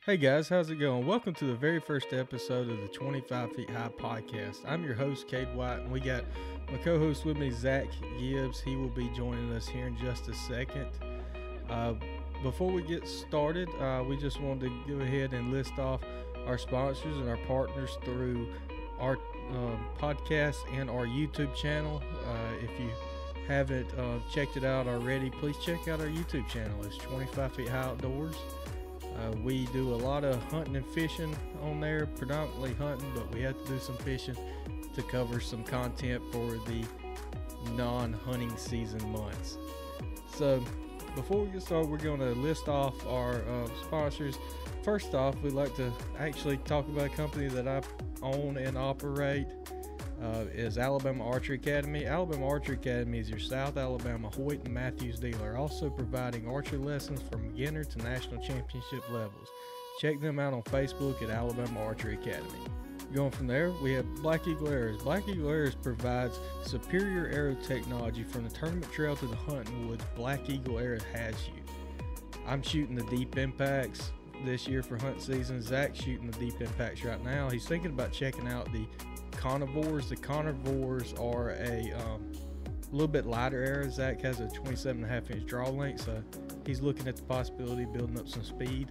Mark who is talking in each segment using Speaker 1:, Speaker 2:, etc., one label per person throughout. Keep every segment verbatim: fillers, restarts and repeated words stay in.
Speaker 1: Hey guys, how's it going? Welcome to the very first episode of the twenty-five Feet High podcast. I'm your host, Cade White, and we got my co-host with me, Zach Gibbs. He will be joining us here in just a second. Uh, before we get started, uh, we just wanted to go ahead and list off our sponsors and our partners through our um, podcast and our YouTube channel. Uh, if you haven't uh, checked it out already, please check out our YouTube channel. It's twenty-five Feet High Outdoors. Uh, we do a lot of hunting and fishing on there, predominantly hunting, but we have to do some fishing to cover some content for the non-hunting season months. So before we get started, we're going to list off our uh, sponsors. First off, we'd like to actually talk about a company that I own and operate. Uh, is Alabama Archery Academy. Alabama Archery Academy is your South Alabama Hoyt and Matthews dealer, also providing archery lessons from beginner to national championship levels. Check them out on Facebook at Alabama Archery Academy. Going from there, we have Black Eagle Arrows. Black Eagle Arrows provides superior arrow technology from the tournament trail to the hunting woods. Black Eagle Arrows has you. I'm shooting the deep impacts this year for hunt season. Zach's shooting the deep impacts right now. He's thinking about checking out the Carnivores. The Carnivores are a um, little bit lighter arrow. Zach has a twenty-seven and a half inch draw length, so he's looking at the possibility of building up some speed.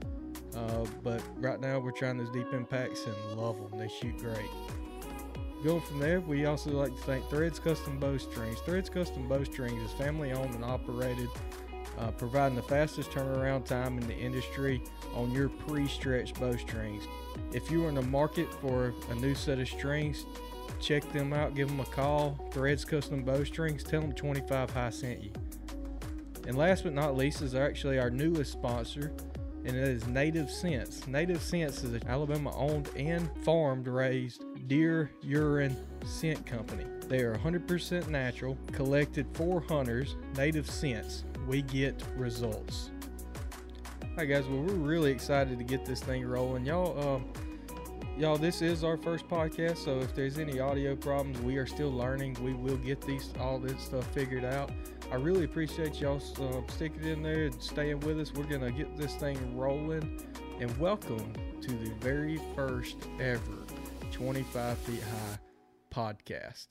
Speaker 1: Uh, but right now we're trying those deep impacts and love them. They shoot great. Going from there, we also like to thank Threads Custom Bowstrings. Threads Custom Bowstrings is family owned and operated, uh, providing the fastest turnaround time in the industry on your pre-stretched bowstrings. If you are in the market for a new set of strings, check them out, give them a call. Threads Custom Bowstrings, tell them twenty-five High sent you. And last but not least is actually our newest sponsor, and it is Native Scents. Native Scents is an Alabama owned and farmed raised deer urine scent company. They are one hundred percent natural, collected for hunters. Native Scents, we get results. Alright guys, well we're really excited to get this thing rolling. Y'all, um, y'all, this is our first podcast, so if there's any audio problems, we are still learning. We will get these all this stuff figured out. I really appreciate y'all uh, sticking in there and staying with us. We're gonna get this thing rolling, and welcome to the very first ever twenty-five Feet High podcast.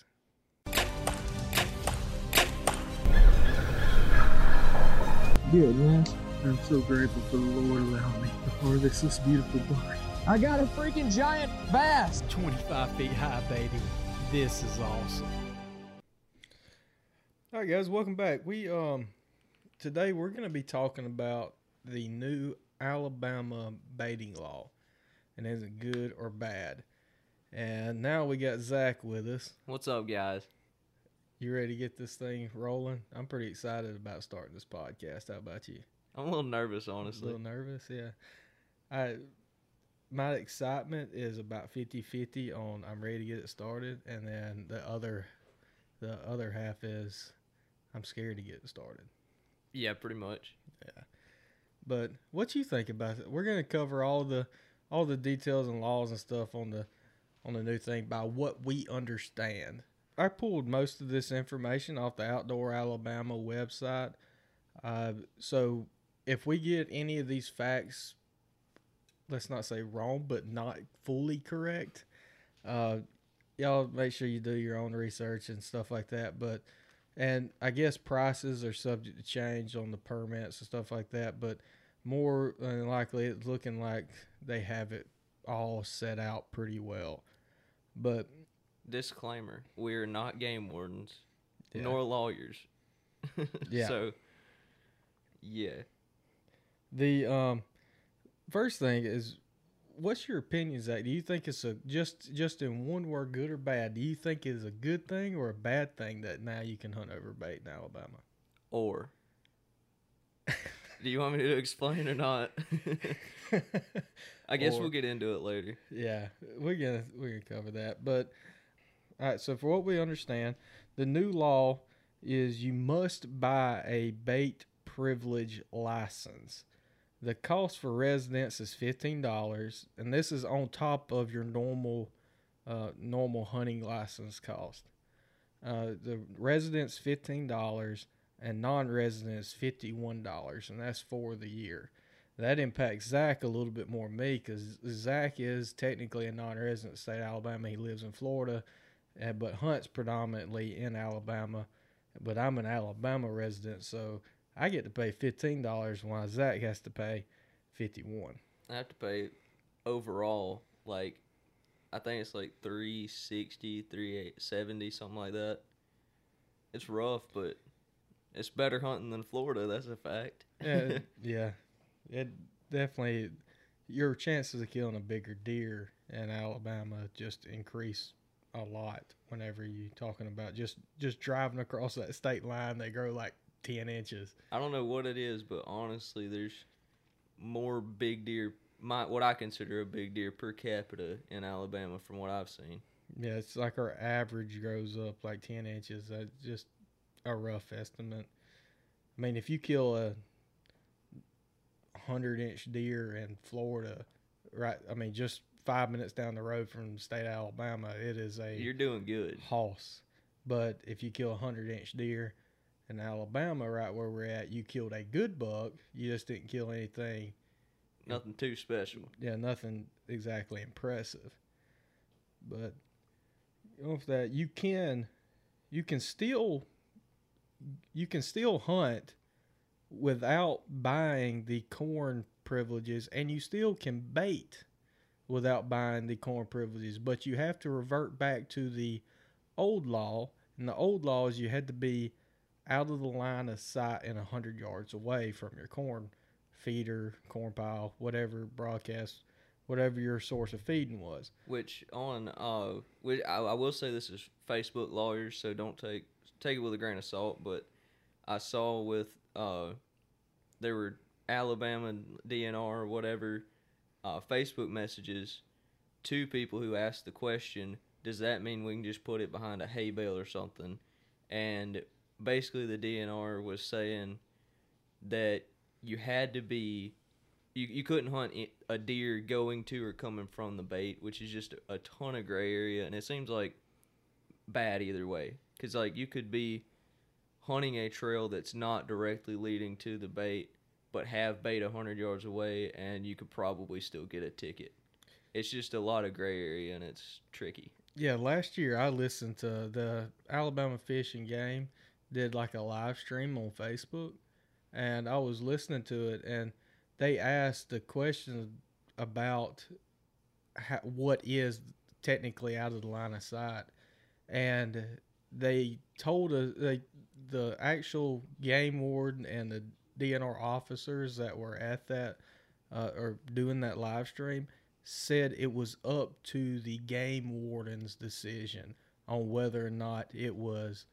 Speaker 2: Good, man. I'm so grateful for the Lord allowing me to harvest this beautiful buck.
Speaker 3: I got a freaking giant bass.
Speaker 1: twenty-five feet high, baby. This is awesome. All right, guys, welcome back. We um today we're going to be talking about the new Alabama baiting law, and is it good or bad? And now we got Zach with us.
Speaker 4: What's up, guys?
Speaker 1: You ready to get this thing rolling? I'm pretty excited about starting this podcast. How about you?
Speaker 4: I'm a little nervous, honestly.
Speaker 1: A little nervous, yeah. I my excitement is about fifty-fifty on I'm ready to get it started, and then the other the other half is I'm scared to get it started.
Speaker 4: Yeah, pretty much.
Speaker 1: Yeah. But what you think about it? We're gonna cover all the all the details and laws and stuff on the on the new thing by what we understand. I pulled most of this information off the Outdoor Alabama website. Uh, so if we get any of these facts, let's not say wrong, but not fully correct, uh, y'all make sure you do your own research and stuff like that. But, and I guess prices are subject to change on the permits and stuff like that, but more than likely it's looking like they have it all set out pretty well. But
Speaker 4: disclaimer, we're not game wardens,
Speaker 1: yeah.
Speaker 4: nor lawyers.
Speaker 1: Yeah.
Speaker 4: So, yeah.
Speaker 1: The um, first thing is, what's your opinion, Zach? Do you think it's a just just in one word, good or bad? Do you think it's a good thing or a bad thing that now you can hunt over bait in Alabama?
Speaker 4: Or, do you want me to explain or not? I guess
Speaker 1: Or,
Speaker 4: we'll get into it later.
Speaker 1: Yeah, we're gonna we're gonna cover that. But all right, so for what we understand, the new law is you must buy a bait privilege license. The cost for residents is fifteen dollars, and this is on top of your normal uh, normal hunting license cost. Uh, the residents fifteen dollars and non-residents fifty-one dollars, and that's for the year. that impacts Zach a little bit more than me because Zach is technically a non-resident state of Alabama. He lives in Florida, uh, but hunts predominantly in Alabama. But I'm an Alabama resident, so I get to pay fifteen dollars while Zach has to pay fifty-one dollars.
Speaker 4: I have to pay overall, like, I think it's like three sixty, three seventy, something like that. It's rough, but it's better hunting than Florida. That's a fact.
Speaker 1: Yeah, yeah, it definitely. Your chances of killing a bigger deer in Alabama just increase a lot whenever you're talking about just just driving across that state line. They grow like ten inches.
Speaker 4: I don't know what it is, but honestly, there's more big deer. My what I consider a big deer per capita in Alabama, from what I've seen.
Speaker 1: Yeah, it's like our average grows up like ten inches. That's just a rough estimate. I mean, if you kill a hundred-inch deer in Florida, right? I mean, just five minutes down the road from the state of Alabama, it is a
Speaker 4: You're doing good.
Speaker 1: hoss. But if you kill a hundred-inch deer in Alabama, right where we're at, you killed a good buck. You just didn't kill anything.
Speaker 4: Nothing too special.
Speaker 1: Yeah, nothing exactly impressive. But with that, you can, you can still, you can still hunt without buying the corn privileges, and you still can bait without buying the corn privileges. But you have to revert back to the old law, and the old law is you had to be out of the line of sight and a hundred yards away from your corn feeder, corn pile, whatever broadcast, whatever your source of feeding was.
Speaker 4: Which on, uh, which I, I will say this is Facebook lawyers, so don't take take it with a grain of salt. But I saw with uh, there were Alabama D N R or whatever uh, Facebook messages to people who asked the question, does that mean we can just put it behind a hay bale or something? And basically the D N R was saying that you had to be, you, you couldn't hunt a deer going to or coming from the bait, which is just a, a ton of gray area, and it seems like bad either way. Because, like, you could be hunting a trail that's not directly leading to the bait, but have bait one hundred yards away, and you could probably still get a ticket. It's just a lot of gray area, and it's tricky.
Speaker 1: Yeah, last year I listened to the Alabama Fish and Game did like a live stream on Facebook, and I was listening to it, and they asked the question about how, what is technically out of the line of sight, and they told us, they, the actual game warden and the D N R officers that were at that uh, or doing that live stream said it was up to the game warden's decision on whether or not it was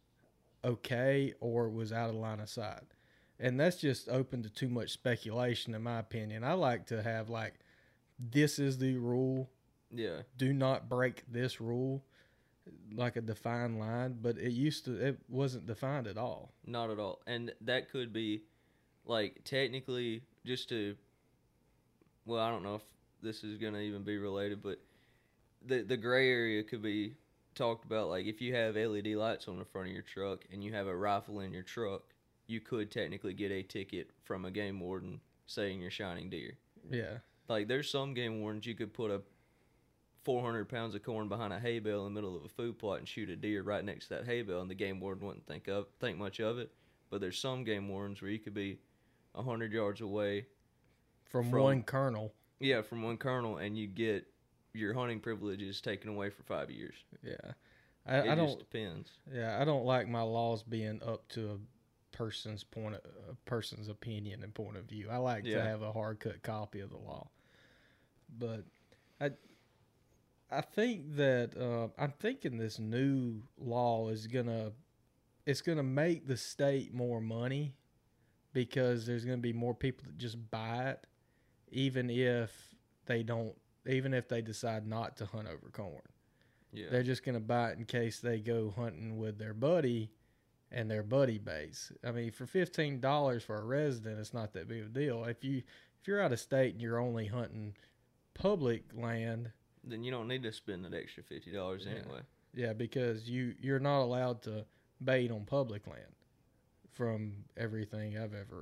Speaker 1: okay or was out of line of sight. And that's just open to too much speculation, in my opinion. I like to have, like, this is the rule.
Speaker 4: Yeah.
Speaker 1: Do not break this rule, like a defined line. But it used to, it wasn't defined at all.
Speaker 4: Not at all. And that could be, like, technically, just to, well, I don't know if this is going to even be related, but the the gray area could be talked about. Like, if you have L E D lights on the front of your truck and you have a rifle in your truck, you could technically get a ticket from a game warden saying you're shining deer.
Speaker 1: Yeah.
Speaker 4: Like, there's some game wardens you could put a four hundred pounds of corn behind a hay bale in the middle of a food plot and shoot a deer right next to that hay bale, and the game warden wouldn't think of think much of it. But there's some game wardens where you could be one hundred yards away
Speaker 1: From,
Speaker 4: From-
Speaker 1: one kernel.
Speaker 4: Yeah, from one kernel, and you get your hunting privileges taken away for five years.
Speaker 1: Yeah.
Speaker 4: It
Speaker 1: I, I
Speaker 4: just
Speaker 1: don't.
Speaker 4: depends.
Speaker 1: Yeah, I don't like my laws being up to a person's point, of, a person's opinion and point of view. I like to
Speaker 4: Yeah.
Speaker 1: have a hard cut copy of the law. But I, I think that uh, I'm thinking this new law is gonna, it's gonna make the state more money because there's gonna be more people that just buy it, even if they don't, even if they decide not to hunt over corn.
Speaker 4: Yeah.
Speaker 1: They're just going to buy it in case they go hunting with their buddy and their buddy base. I mean, for fifteen dollars for a resident, it's not that big of a deal. If, you, if you're out of state and you're only hunting public land,
Speaker 4: Then you don't need to spend that extra fifty dollars
Speaker 1: Yeah.
Speaker 4: anyway.
Speaker 1: yeah, because you, you're not allowed to bait on public land from everything I've ever read.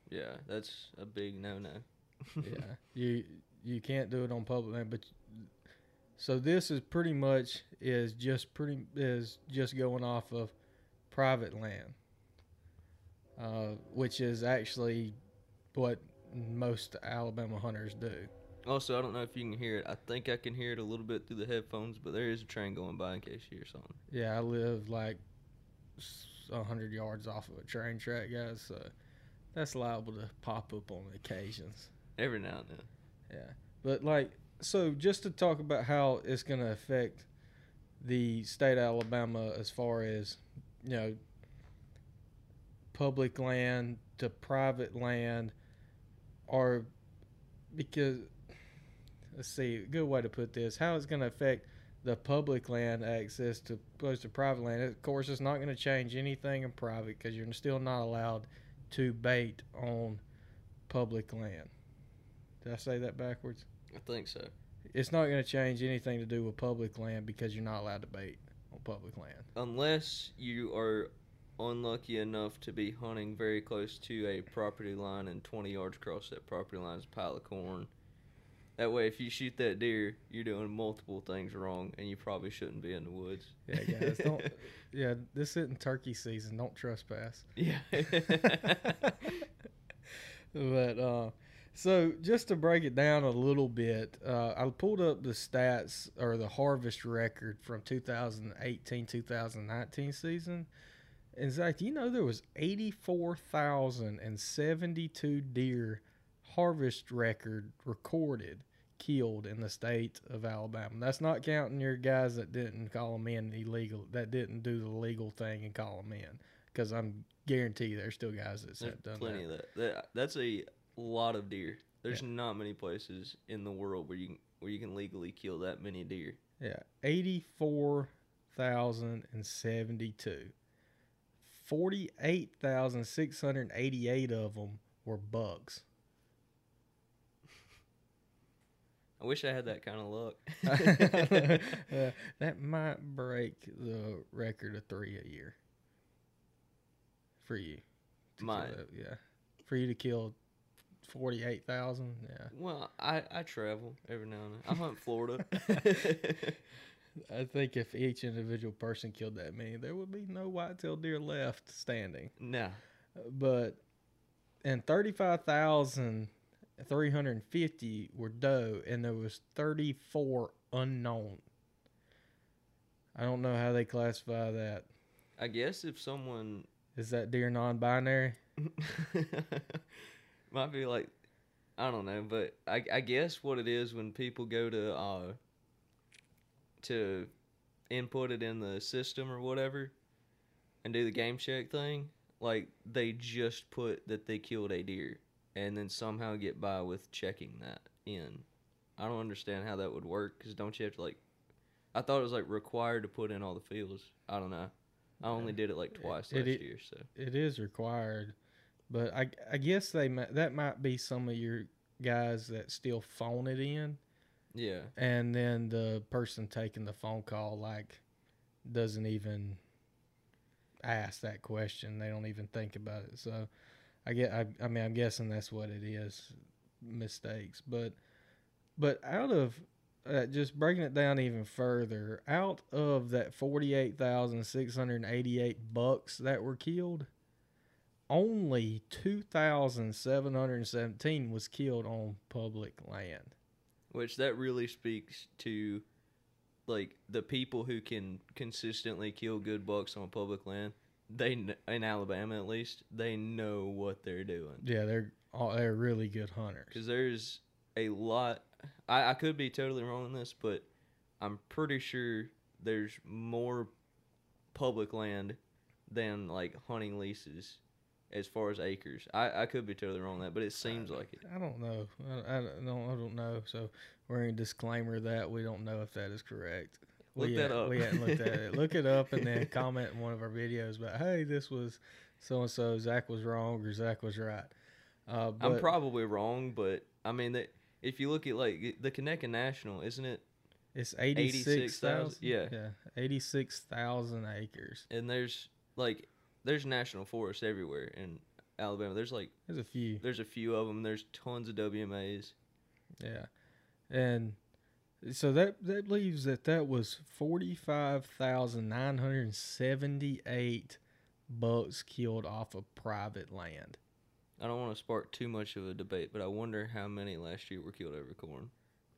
Speaker 4: Yeah, that's a big no-no.
Speaker 1: Yeah, you you can't do it on public land. But so this is pretty much is just pretty is just going off of private land, uh, which is actually what most Alabama hunters do.
Speaker 4: Also, I don't know if you can hear it. I think I can hear it a little bit through the headphones, but there is a train going by in case you hear something.
Speaker 1: Yeah, I live like a hundred yards off of a train track, guys. So that's liable to pop up on occasions.
Speaker 4: Every now and then.
Speaker 1: Yeah, but like, so just to talk about how it's going to affect the state of Alabama as far as, you know, public land to private land, or because, let's see, a good way to put this, how it's going to affect the public land access to opposed to private land. Of course, it's not going to change anything in private because you're still not allowed to bait on public land. Did I say that backwards?
Speaker 4: I think so.
Speaker 1: It's not going to change anything to do with public land because you're not allowed to bait on public land.
Speaker 4: Unless you are unlucky enough to be hunting very close to a property line and twenty yards across that property line is a pile of corn. That way, if you shoot that deer, you're doing multiple things wrong, and you probably shouldn't be in the woods.
Speaker 1: Yeah, guys, don't. Yeah, this isn't turkey season. Don't trespass.
Speaker 4: Yeah.
Speaker 1: But uh, so just to break it down a little bit, uh, I pulled up the stats or the harvest record from two thousand eighteen two thousand nineteen season. And Zach, you know there was eighty-four thousand seventy-two deer harvest record recorded killed in the state of Alabama. That's not counting your guys that didn't call them in illegal, that didn't do the legal thing and call them in, because I'm guarantee there's still guys that
Speaker 4: There's
Speaker 1: have done
Speaker 4: plenty
Speaker 1: that.
Speaker 4: of that. that. That's a lot of deer. There's
Speaker 1: Yeah.
Speaker 4: not many places in the world where you can, where you can legally kill that many deer.
Speaker 1: Yeah, eighty-four thousand seventy-two. forty-eight thousand six hundred eighty-eight of them were bucks.
Speaker 4: I wish I had that kind of luck.
Speaker 1: uh, that might break the record of three a year for you. to
Speaker 4: Might.
Speaker 1: kill that, yeah, for you to kill forty-eight thousand. Yeah,
Speaker 4: Well, I, I travel every now and then. I hunt Florida.
Speaker 1: I think if each individual person killed that many, there would be no white-tailed deer left standing.
Speaker 4: Nah.
Speaker 1: But and thirty-five thousand three hundred fifty were doe, and there was thirty-four unknown. I don't know how they classify that.
Speaker 4: I guess if someone
Speaker 1: Is that deer non-binary?
Speaker 4: might be like, I don't know, but I, I guess what it is when people go to uh to input it in the system or whatever and do the game check thing, like they just put that they killed a deer and then somehow get by with checking that in. I don't understand how that would work, because don't you have to, like, I thought it was like required to put in all the fields. I don't know. I only did it like twice
Speaker 1: It-
Speaker 4: last
Speaker 1: it-
Speaker 4: year, so
Speaker 1: It is required, but I, I guess they mi- that might be some of your guys that still phone it in,
Speaker 4: yeah.
Speaker 1: and then the person taking the phone call like doesn't even ask that question. They don't even think about it. So I get. I, I mean, I'm guessing that's what it is, mistakes. But but out of uh, just breaking it down even further, out of that forty-eight thousand six hundred eighty-eight bucks that were killed, only two thousand seven hundred seventeen was killed on public land.
Speaker 4: Which that really speaks to, like, the people who can consistently kill good bucks on public land. They kn- in Alabama at least, they know what they're doing.
Speaker 1: Yeah, they're all, they're really good hunters.
Speaker 4: Because there's a lot. I, I could be totally wrong on this, but I'm pretty sure there's more public land than like hunting leases as far as acres. I, I could be totally wrong on that, but it seems like it.
Speaker 1: I don't know. I, I don't. I don't know. So we're in disclaimer that we don't know if that is correct.
Speaker 4: Look
Speaker 1: we
Speaker 4: that
Speaker 1: ha-
Speaker 4: up.
Speaker 1: We hadn't looked at it. Look it up and then comment in one of our videos about, hey, this was so and so. Zach was wrong or Zach was right. Uh, but,
Speaker 4: I'm probably wrong, but I mean that if you look at like the Conecuh National, isn't it?
Speaker 1: It's eighty-six thousand.
Speaker 4: Yeah.
Speaker 1: Yeah, eighty-six thousand acres.
Speaker 4: And there's like there's national forests everywhere, and Alabama. There's like
Speaker 1: There's a few.
Speaker 4: there's a few of them. There's tons of W M As.
Speaker 1: Yeah, and so that that leaves that that was forty five thousand nine hundred seventy eight bucks killed off of private land.
Speaker 4: I don't want to spark too much of a debate, but I wonder how many last year were killed over corn.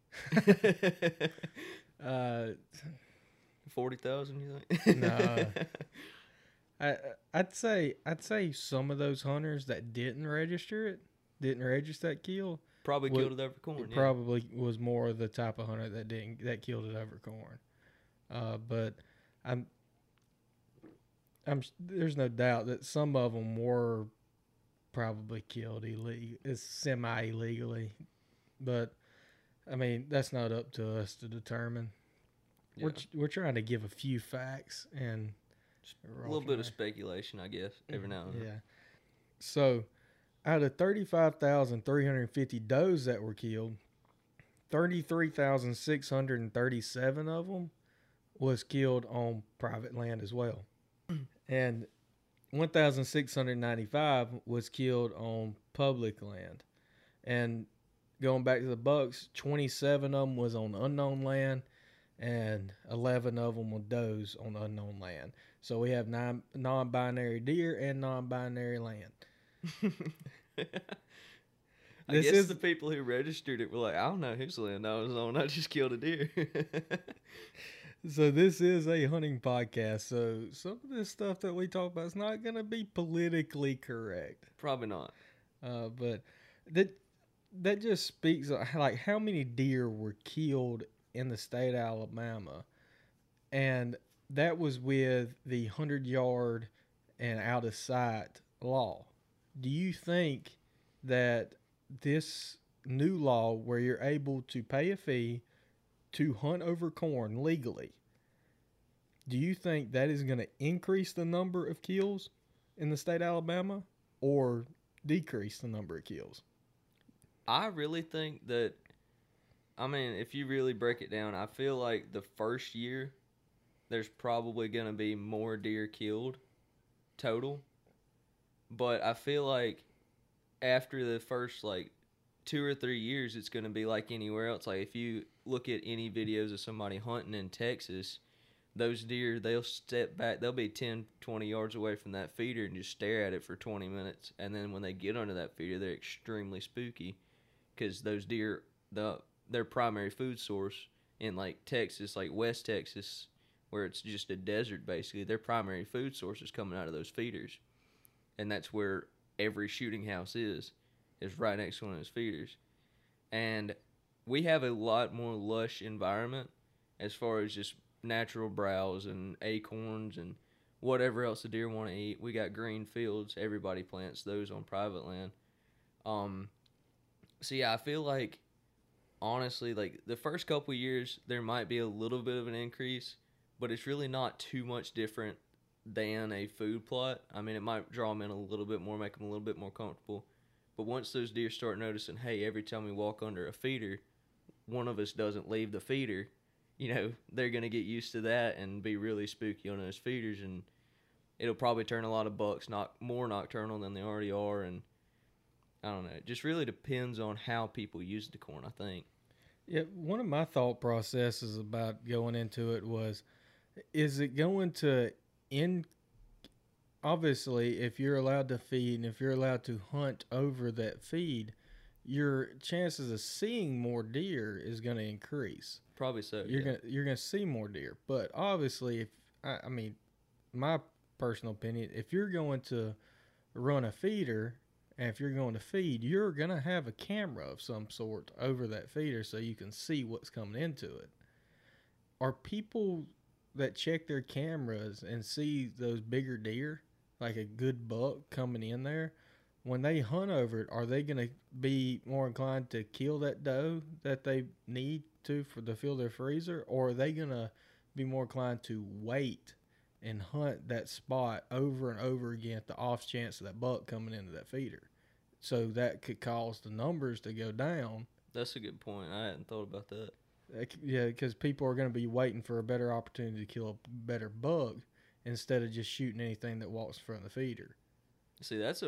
Speaker 1: uh,
Speaker 4: Forty thousand, you think?
Speaker 1: No. I I'd say I'd say some of those hunters that didn't register it, didn't register that kill,
Speaker 4: Probably
Speaker 1: Would-
Speaker 4: killed it over corn.
Speaker 1: it
Speaker 4: Yeah.
Speaker 1: probably was more of the type of hunter that didn't that killed it over corn. Uh, but I'm I'm there's no doubt that some of them were probably killed illegal, it's semi illegally, but I mean that's not up to us to determine.
Speaker 4: Yeah.
Speaker 1: We're we're trying to give a few facts and
Speaker 4: A little bit of speculation, I guess, every now and then.
Speaker 1: yeah. So, out of thirty-five thousand three hundred fifty does that were killed, thirty-three thousand six hundred thirty-seven of them was killed on private land as well. And one thousand six hundred ninety-five was killed on public land. And going back to the bucks, twenty-seven of them was on unknown land and eleven of them were does on unknown land. So we have nine non-binary deer and non-binary land.
Speaker 4: I
Speaker 1: This
Speaker 4: guess
Speaker 1: is-
Speaker 4: the people who registered it were like, I don't know whose land I was on. I just killed a deer.
Speaker 1: So this is a hunting podcast. So some of this stuff that we talk about is not going to be politically correct.
Speaker 4: Probably not.
Speaker 1: Uh, but that that just speaks of like how many deer were killed in the state of Alabama, and that was with the hundred yard and out of sight law. Do you think that this new law, where you're able to pay a fee to hunt over corn legally, do you think that is going to increase the number of kills in the state of Alabama or decrease the number of kills?
Speaker 4: I really think that, I mean, if you really break it down, I feel like the first year there's probably going to be more deer killed total. But I feel like after the first, like, two or three years, it's going to be like anywhere else. Like, if you look at any videos of somebody hunting in Texas, those deer, they'll step back. They'll be ten, twenty yards away from that feeder and just stare at it for twenty minutes. And then when they get under that feeder, they're extremely spooky because those deer, the their primary food source in, like, Texas, like West Texas, where it's just a desert, basically, their primary food source is coming out of those feeders. And that's where every shooting house is, is right next to one of those feeders. And we have a lot more lush environment as far as just natural browse and acorns and whatever else the deer want to eat. We got green fields. Everybody plants those on private land. Um, so, yeah, I feel like, honestly, like, the first couple years, there might be a little bit of an increase, but it's really not too much different than a food plot. I mean, it might draw them in a little bit more, make them a little bit more comfortable. But once those deer start noticing, hey, every time we walk under a feeder, one of us doesn't leave the feeder, you know, they're going to get used to that and be really spooky on those feeders. And it'll probably turn a lot of bucks not more nocturnal than they already are. And I don't know. It just really depends on how people use the corn, I think.
Speaker 1: Yeah, one of my thought processes about going into it was, is it going to in obviously if you're allowed to feed and if you're allowed to hunt over that feed, your chances of seeing more deer is going to increase.
Speaker 4: Probably so.
Speaker 1: You're
Speaker 4: yeah.
Speaker 1: gonna you're gonna see more deer, but obviously, if I, I mean, my personal opinion, if you're going to run a feeder and if you're going to feed, you're gonna have a camera of some sort over that feeder so you can see what's coming into it. Are people that check their cameras and see those bigger deer, like a good buck coming in there, when they hunt over it, are they going to be more inclined to kill that doe that they need to for to fill their freezer, or are they going to be more inclined to wait and hunt that spot over and over again at the off chance of that buck coming into that feeder? So that could cause the numbers to go down.
Speaker 4: That's a good point. I hadn't thought about that.
Speaker 1: Yeah, because people are going to be waiting for a better opportunity to kill a better bug instead of just shooting anything that walks in front of the feeder.
Speaker 4: See, that's a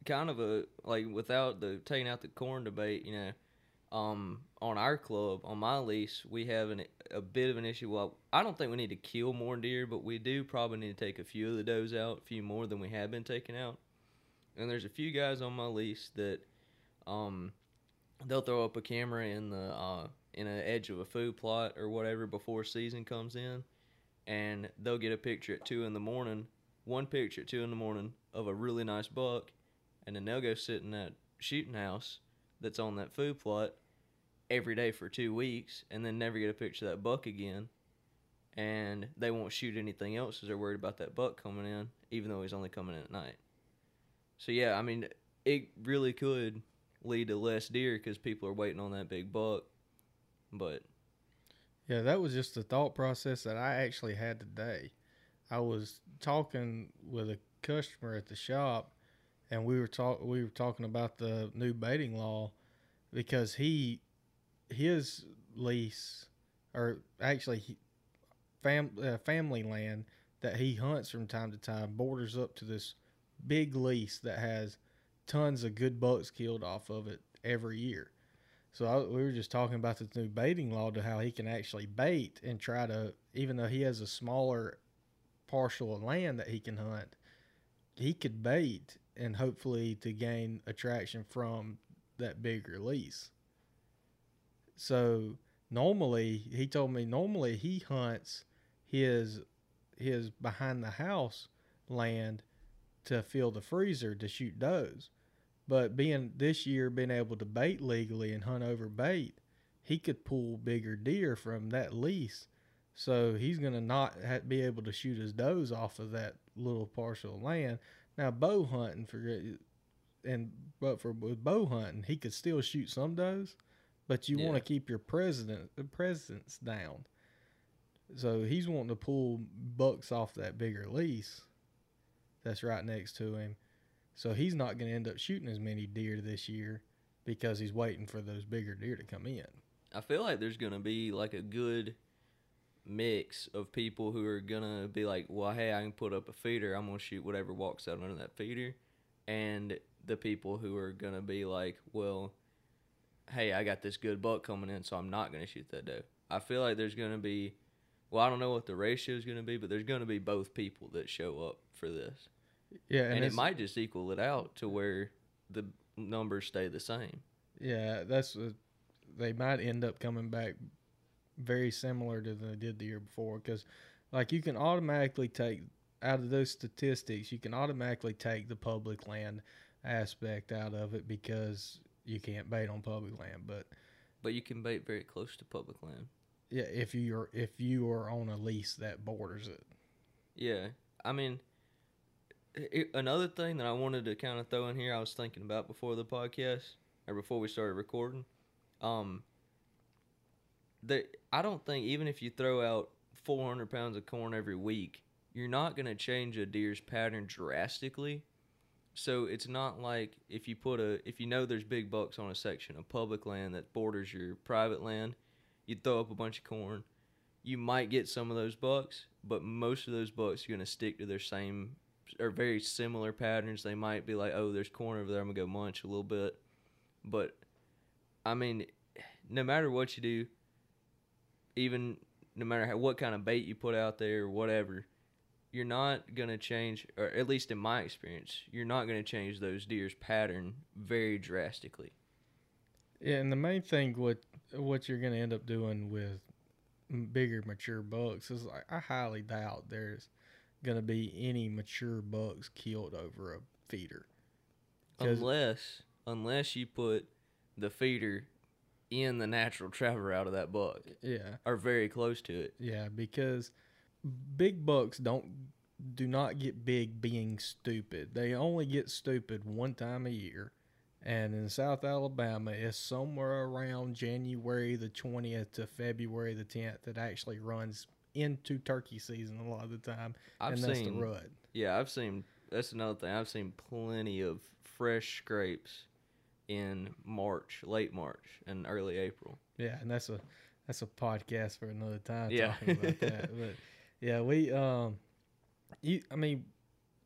Speaker 4: kind of a like without the taking out the corn debate, you know, um, on our club on my lease we have an, a bit of an issue. Well, I don't think we need to kill more deer, but we do probably need to take a few of the does out, a few more than we have been taking out. And there's a few guys on my lease that, um, they'll throw up a camera in the uh in the edge of a food plot or whatever before season comes in, and they'll get a picture at two in the morning, one picture at two in the morning of a really nice buck. And then they'll go sit in that shooting house that's on that food plot every day for two weeks and then never get a picture of that buck again. And they won't shoot anything else because they're worried about that buck coming in, even though he's only coming in at night. So, yeah, I mean, it really could lead to less deer because people are waiting on that big buck. But,
Speaker 1: yeah, that was just the thought process that I actually had today. I was talking with a customer at the shop, and we were talk we were talking about the new baiting law because he his lease, or actually he, fam, uh, family land that he hunts from time to time borders up to this big lease that has tons of good bucks killed off of it every year. So I, we were just talking about this new baiting law to how he can actually bait and try to, even though he has a smaller parcel of land that he can hunt, he could bait and hopefully to gain attraction from that bigger lease. So normally, he told me normally he hunts his his behind the house land to fill the freezer to shoot does. But being this year being able to bait legally and hunt over bait, he could pull bigger deer from that lease. So he's going to not ha- be able to shoot his does off of that little parcel of land. Now bow hunting for and but for with bow hunting, he could still shoot some does, but you yeah. want to keep your president presence down. So he's wanting to pull bucks off that bigger lease that's right next to him. So he's not going to end up shooting as many deer this year because he's waiting for those bigger deer to come in.
Speaker 4: I feel like there's going to be like a good mix of people who are going to be like, well, hey, I can put up a feeder. I'm going to shoot whatever walks out under that feeder. And the people who are going to be like, well, hey, I got this good buck coming in, so I'm not going to shoot that doe. I feel like there's going to be, well, I don't know what the ratio is going to be, but there's going to be both people that show up for this.
Speaker 1: Yeah,
Speaker 4: and, and it might just equal it out to where the numbers stay the same.
Speaker 1: Yeah, that's a, they might end up coming back very similar to than they did the year before, because like you can automatically take out of those statistics, you can automatically take the public land aspect out of it because you can't bait on public land, but
Speaker 4: but you can bait very close to public land.
Speaker 1: Yeah, if you're if you are on a lease that borders it.
Speaker 4: Yeah, I mean. It, another thing that I wanted to kind of throw in here, I was thinking about before the podcast, or before we started recording, um, that I don't think even if you throw out four hundred pounds of corn every week, you're not going to change a deer's pattern drastically. So it's not like if you put a, if you know there's big bucks on a section of public land that borders your private land, you throw up a bunch of corn, you might get some of those bucks, but most of those bucks are going to stick to their same or very similar patterns. They might be like, oh, there's corn over there, I'm going to go munch a little bit. But, I mean, no matter what you do, even no matter how, what kind of bait you put out there or whatever, you're not going to change, or at least in my experience, you're not going to change those deer's pattern very drastically.
Speaker 1: Yeah, and the main thing what, what you're going to end up doing with bigger mature bucks is like, I highly doubt there's going to be any mature bucks killed over a feeder,
Speaker 4: unless unless you put the feeder in the natural travel route of that buck,
Speaker 1: yeah,
Speaker 4: or very close to it.
Speaker 1: Yeah, because big bucks don't do not get big being stupid. They only get stupid one time a year, and in South Alabama, it's somewhere around January the twentieth to February the tenth that actually runs into turkey season a lot of the time,
Speaker 4: I've
Speaker 1: and that's
Speaker 4: seen,
Speaker 1: the rut.
Speaker 4: Yeah, I've seen, that's another thing, I've seen plenty of fresh scrapes in March, late March, and early April.
Speaker 1: Yeah, and that's a that's a podcast for another time
Speaker 4: yeah.
Speaker 1: talking about that. But yeah, we um, you I mean,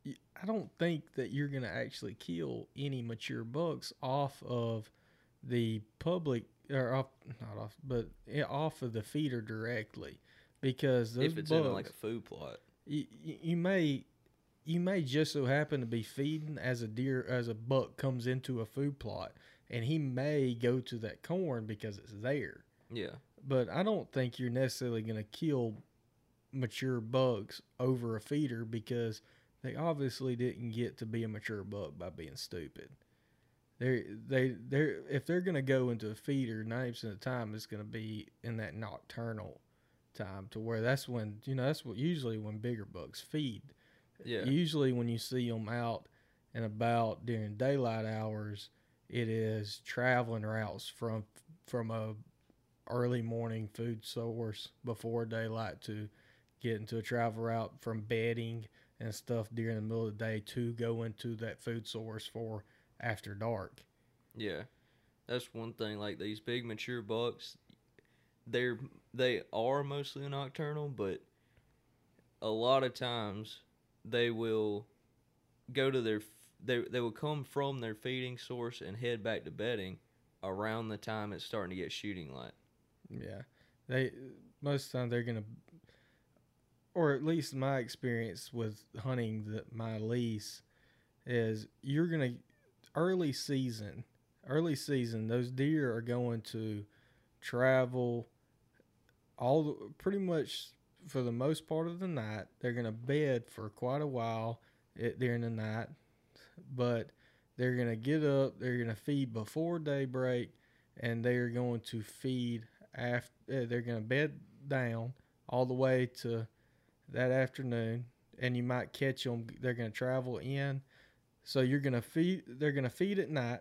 Speaker 1: I don't think that you're going to actually kill any mature bucks off of the public, or off, not off, but yeah, off of the feeder directly, because those
Speaker 4: if it's
Speaker 1: bucks,
Speaker 4: in like a food plot.
Speaker 1: You, you may you may just so happen to be feeding as a deer as a buck comes into a food plot, and he may go to that corn because it's there.
Speaker 4: Yeah.
Speaker 1: But I don't think you're necessarily going to kill mature bucks over a feeder, because they obviously didn't get to be a mature buck by being stupid. They they they if they're going to go into a feeder, ninety percent of the time it's going to be in that nocturnal time, to where that's when, you know, that's what usually when bigger bucks feed.
Speaker 4: Yeah.
Speaker 1: Usually when you see them out and about during daylight hours, it is traveling routes from from a early morning food source before daylight to get into a travel route from bedding and stuff during the middle of the day to go into that food source for after dark.
Speaker 4: Yeah. That's one thing. Like these big mature bucks, they're they are mostly nocturnal, but a lot of times they will go to their they they will come from their feeding source and head back to bedding around the time it's starting to get shooting light.
Speaker 1: Yeah, they most of the time they're gonna, or at least my experience with hunting the, my lease is you're gonna early season, early season those deer are going to travel all the, pretty much for the most part of the night. They're gonna bed for quite a while it, during the night, but they're gonna get up. They're gonna feed before daybreak, and they are going to feed after. Uh, they're gonna bed down all the way to that afternoon, and you might catch them. They're gonna travel in, so you're gonna feed. They're gonna feed at night,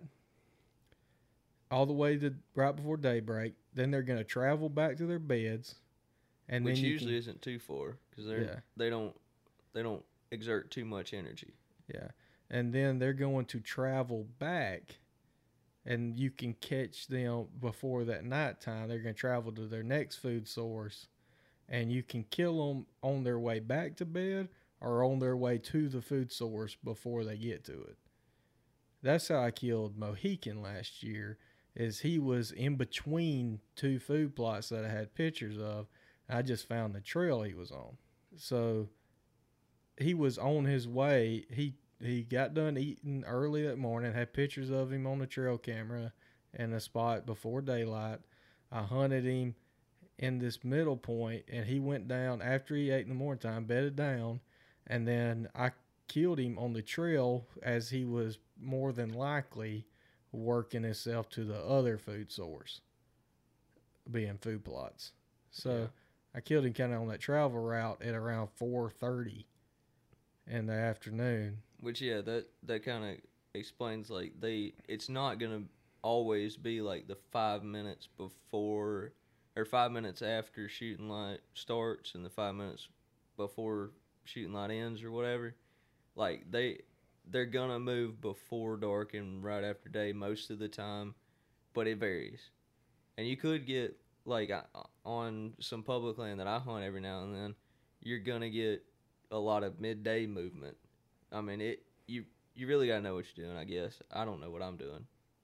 Speaker 1: all the way to right before daybreak. Then they're gonna travel back to their beds, and
Speaker 4: which
Speaker 1: then you
Speaker 4: usually
Speaker 1: can,
Speaker 4: isn't too far because they're
Speaker 1: Yeah.
Speaker 4: they don't they don't exert too much energy.
Speaker 1: Yeah. And then they're going to travel back, and you can catch them before that nighttime. They're going to travel to their next food source, and you can kill them on their way back to bed or on their way to the food source before they get to it. That's how I killed Mohican last year, is he was in between two food plots that I had pictures of. I just found the trail he was on. So he was on his way. He He got done eating early that morning, had pictures of him on the trail camera in a spot before daylight. I hunted him in this middle point, and he went down after he ate in the morning time, bedded down, and then I killed him on the trail as he was more than likely working himself to the other food source, being food plots. So
Speaker 4: Yeah.
Speaker 1: I killed him kind of on that travel route at around four thirty in the afternoon.
Speaker 4: Which yeah, that that kind of explains like they it's not gonna always be like the five minutes before or five minutes after shooting light starts and the five minutes before shooting light ends or whatever. Like they they're gonna move before dark and right after day most of the time, but it varies. And you could get like on some public land that I hunt every now and then, you're gonna get a lot of midday movement. I mean, it. You you really gotta know what you're doing. I guess I don't know what I'm doing,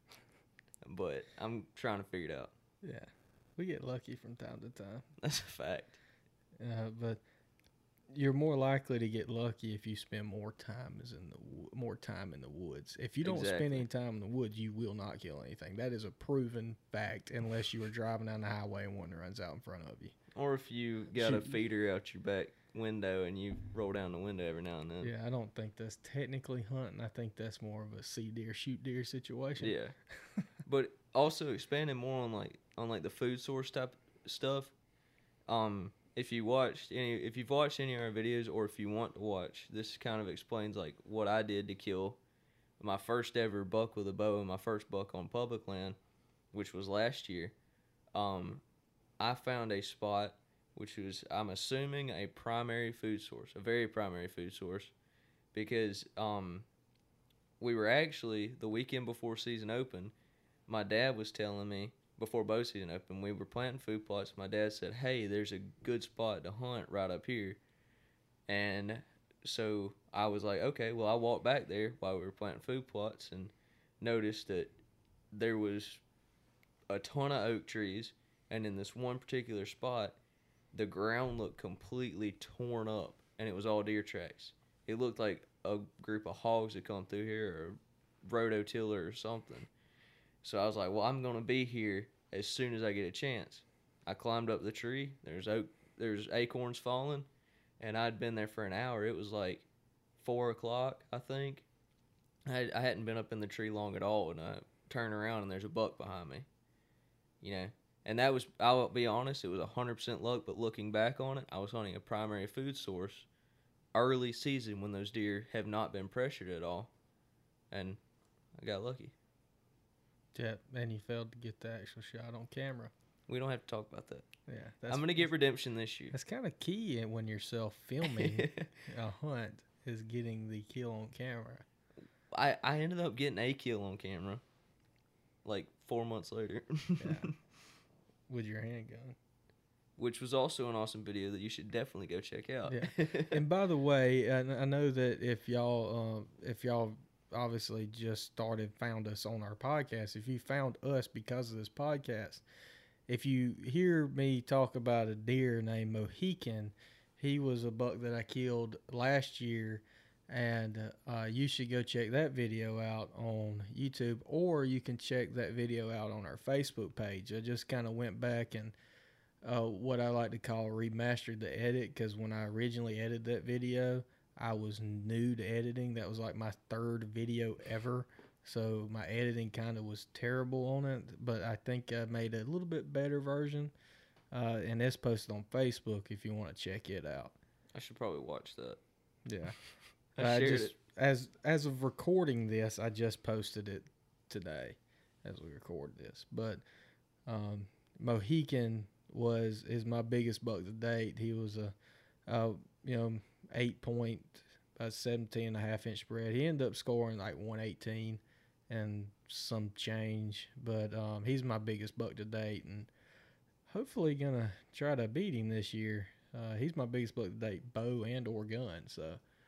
Speaker 4: but I'm trying to figure it out.
Speaker 1: Yeah, we get lucky from time to time.
Speaker 4: That's a fact.
Speaker 1: Uh, but you're more likely to get lucky if you spend more time is in the wo- more time in the woods. If you don't spend
Speaker 4: Exactly.
Speaker 1: any time in the woods, you will not kill anything. That is a proven fact, unless you are driving down the highway and one runs out in front of you.
Speaker 4: Or if you got a
Speaker 1: Shoot.
Speaker 4: feeder out your back window and you roll down the window every now and then.
Speaker 1: Yeah, I don't think that's technically hunting. I think that's more of a see deer, shoot deer situation.
Speaker 4: Yeah. But also expanding more on like on like the food source type stuff. Um, if you watched any, if you've watched any of our videos, or if you want to watch, this kind of explains like what I did to kill my first ever buck with a bow and my first buck on public land, which was last year. Um, I found a spot which was, I'm assuming, a primary food source, a very primary food source, because um, we were actually, the weekend before season opened, my dad was telling me, before bow season opened, we were planting food plots. My dad said, hey, there's a good spot to hunt right up here. And so I was like, okay, well, I walked back there while we were planting food plots and noticed that there was a ton of oak trees, and in this one particular spot, the ground looked completely torn up, and it was all deer tracks. It looked like a group of hogs had come through here, or a rototiller or something. So I was like, well, I'm going to be here as soon as I get a chance. I climbed up the tree. There's oak, there's acorns falling, and I'd been there for an hour. It was like four o'clock, I think. I, I hadn't been up in the tree long at all, and I turn around, and there's a buck behind me. You know, and that was, I'll be honest, it was one hundred percent luck, but looking back on it, I was hunting a primary food source early season when those deer have not been pressured at all, and I got lucky.
Speaker 1: Yeah, and you failed to get the actual shot on camera.
Speaker 4: We don't have to talk about that.
Speaker 1: Yeah, that's,
Speaker 4: I'm going to get redemption this year.
Speaker 1: That's kind of key in when you're self-filming a hunt, is getting the kill on camera.
Speaker 4: I, I ended up getting a kill on camera, like four months later.
Speaker 1: Yeah. With your handgun.
Speaker 4: Which was also an awesome video that you should definitely go check out.
Speaker 1: Yeah. And by the way, I, I know that if y'all, uh, if y'all obviously just started, found us on our podcast, if you found us because of this podcast, if you hear me talk about a deer named Mohican, he was a buck that I killed last year, and uh, you should go check that video out on YouTube, or you can check that video out on our Facebook page. I just kind of went back and uh, what I like to call remastered the edit, because when I originally edited that video, I was new to editing. That was like my third video ever. So my editing kind of was terrible on it, but I think I made a little bit better version. Uh, and it's posted on Facebook if you want to check it out.
Speaker 4: I should probably watch that.
Speaker 1: Yeah.
Speaker 4: I
Speaker 1: I
Speaker 4: shared
Speaker 1: just,
Speaker 4: it.
Speaker 1: As, as of recording this, I just posted it today as we record this. But um, Mohican was is my biggest buck to date. He was a, uh, you know, eight point, about seventeen and a half inch spread. He ended up scoring like one eighteen and some change, but um, he's my biggest buck to date, and hopefully gonna try to beat him this year. Uh, he's my biggest buck to date, bow and or gun. So